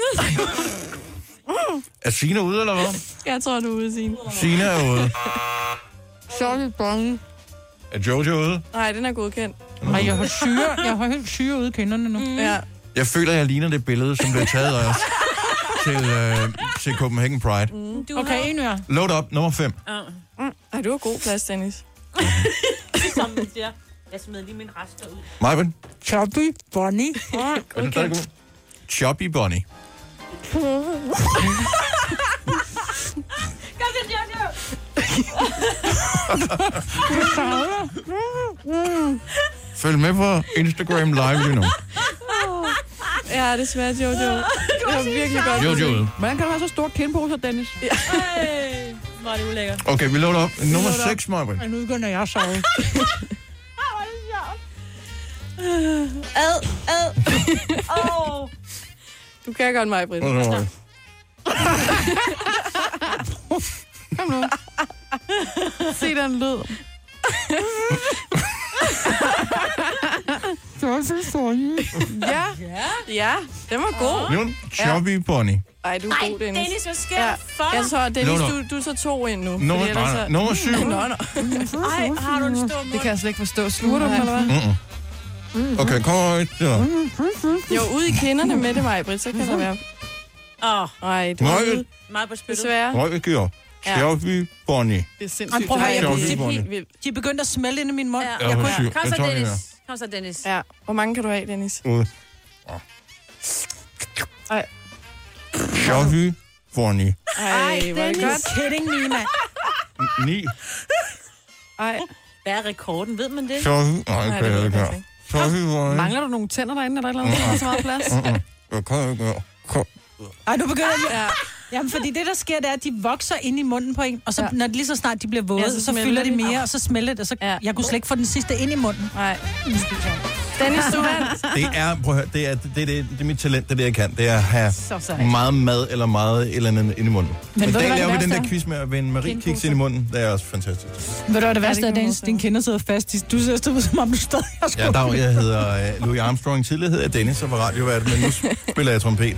Er Signe ude, eller hvad? Jeg tror, du er ude, Signe. Signe er ude. Chubby Bunny. Er Jojo ude? Nej, den er godkendt. Ej, jeg har syre. Jeg har helt syre ude i kinderne nu. Mm. Ja. Jeg føler, jeg ligner det billede, som blev taget af os til, øh, til Copenhagen Pride. Mm. Okay, en mere. Load up, nummer fem. Mm. Ej, du har god plads, Dennis. Som man siger. Jeg smed lige min rester ud. Marvin? Chubby Bunny. Er den stadig god? Chubby Bunny. Kom til, Jojo! Følg med på Instagram live lige nu. Ja, det smager Jojo. Det var virkelig godt. Jojo ude. Hvordan kan du have så stor kindpose, Dennis? Ja. Ej, hvor er det ulækkert. Okay, vi loader op. Nummer seks, Marvin. Ej, nu begynder jeg at sove. Ad, ad. Åh. Du kan godt mig, Britt. Okay. Kom nu. Se den lyd. Ja. Ja, den var god. Jon, Chubby Bunny. Ej, du er Ej, god, Dennis. Dennis, hvad sker der for Jeg dig? tror, Dennis, Nå, nå. du, du så to ind nu. Nummer, fordi ellers nej, så- nummer syv. Nå, nå. Ej, har du en stor mund? Det kan jeg slet ikke forstå. Sluger du dem, eller hvad? Mm-mm. Okay, kom over. Ja. Jo, ude i kinderne med det, mig, Britt, så kan der være... Åh, Nej, det var Nej. ude. meget på spil. Desværre. Røg giver. Ja. Chubby Bunny. Det er Ej, sindssygt. prøv at høre, Ej, jeg Chubby det er kunne Bunny. helt vildt. De er begyndt at smelte ind i min mund. Ja. Jeg Jeg kunne var syg. Kom Jeg så, tager den Dennis. her. Kom så, Dennis. Ja, hvor mange kan du have, Dennis? Ude. Ej, Chubby Bunny. ej, hvor er det Dennis. godt. Kidding me, mand. Ni. Ej, Hvad er rekorden? Ved man det? Chubby. Nej, nej, okay, det ved jeg jeg ikke faktisk ikke. Chubby Bunny. Mangler du nogle tænder derinde, eller et eller andet? Der er så meget plads. Jeg kan ikke gøre. Kom. Ej, nu begynder jeg... Ja. Jamen, fordi det, der sker, det er, at de vokser ind i munden på en, og så, Ja. når lige så snart de bliver våde, Ja, ja, så så, så smelter fylder de de. mere, og så smelter det, og så Ja. jeg kunne slet ikke få den sidste ind i munden. Nej. Dennis, du vandt. Det er, prøv at høre, det er, det, det, det, det er mit talent, det er det, jeg kan. Det er at have Så sejt. meget mad eller meget et eller andet ind i munden. Men ved i du, dag hvad det laver vi den værste der er? quiz med at vende Marie kiks ind i munden. Det er også fantastisk. Ved du, hvad det værste det er, kan man Dennis? også. Din kinder sidder fast. Du ser stået som om du stadig har skudt. Ja, dag, jeg hedder uh, Louis Armstrong. Tidligere hed jeg Dennis og var radiovært, men nu spiller jeg trompet.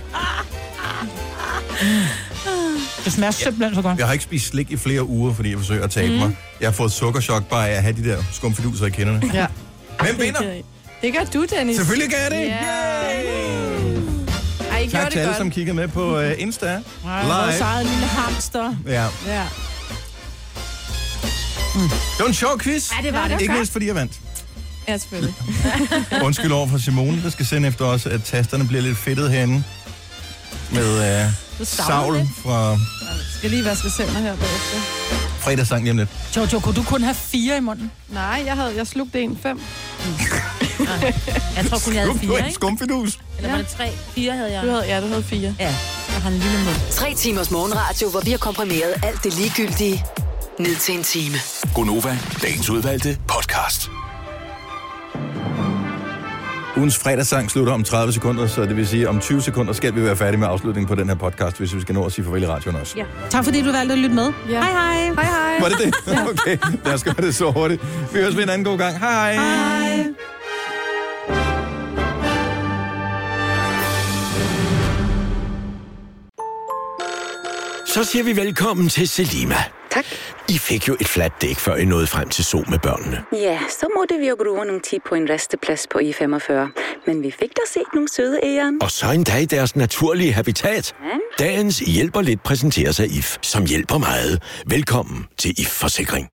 Det smager simpelthen så godt. Jeg har ikke spist slik i flere uger, fordi jeg forsøger at tabe mm. mig. Jeg har fået sukkerchok bare af at have de der skumfiduser i kinderne. Ja. Hvem vinder? Det gør du, Dennis. Selvfølgelig gør jeg det. Ja. Ej, I gjorde Tak det til alle, godt. som kiggede med på uh, Insta. Ej, vores Live. eget lille hamster. Ja. Ja. Det var en sjov quiz. Ja, det var det. Ikke mindst, fordi jeg vandt. Ja, selvfølgelig. Undskyld over for Simone, der skal sende efter os, at tasterne bliver lidt fedtet herinde. Med uh, savl fra Jeg skal lige vaske hænder her bagefter. fredagssang lige om lidt. Jojo, kunne du kun have fire i munden? Nej, jeg havde jeg slugte en fem. Jeg tror kun, jeg havde Du fire, en ikke? skumfidus. Eller var det tre? Fire havde jeg. Du havde, ja, du havde fire. Ja, jeg har en lille mund. Tre timers morgenradio, hvor vi har komprimeret alt det ligegyldige ned til en time. Gonova, dagens udvalgte podcast. Ugens fredagssang slutter om tredive sekunder, så det vil sige, om tyve sekunder skal vi være færdige med afslutningen på den her podcast, hvis vi skal nå at sige farvel i radioen også. Ja. Tak fordi du valgte at lytte med. Ja. Hej hej. Hej, hej. Var det det? Okay, lad os gøre det så hurtigt. Vi høres ved en anden god gang. Hej! Hej. Så siger vi velkommen til Selima. Tak. I fik jo et fladt dæk, før I nåede frem til Zoo med børnene. Ja, så måtte vi jo bruge nogle tid på en resteplads på I femogfyrre. Men vi fik da set nogle søde æren. Og så endda i deres naturlige habitat. Dagens hjælper lidt præsenterer sig I F, som hjælper meget. Velkommen til I F Forsikring.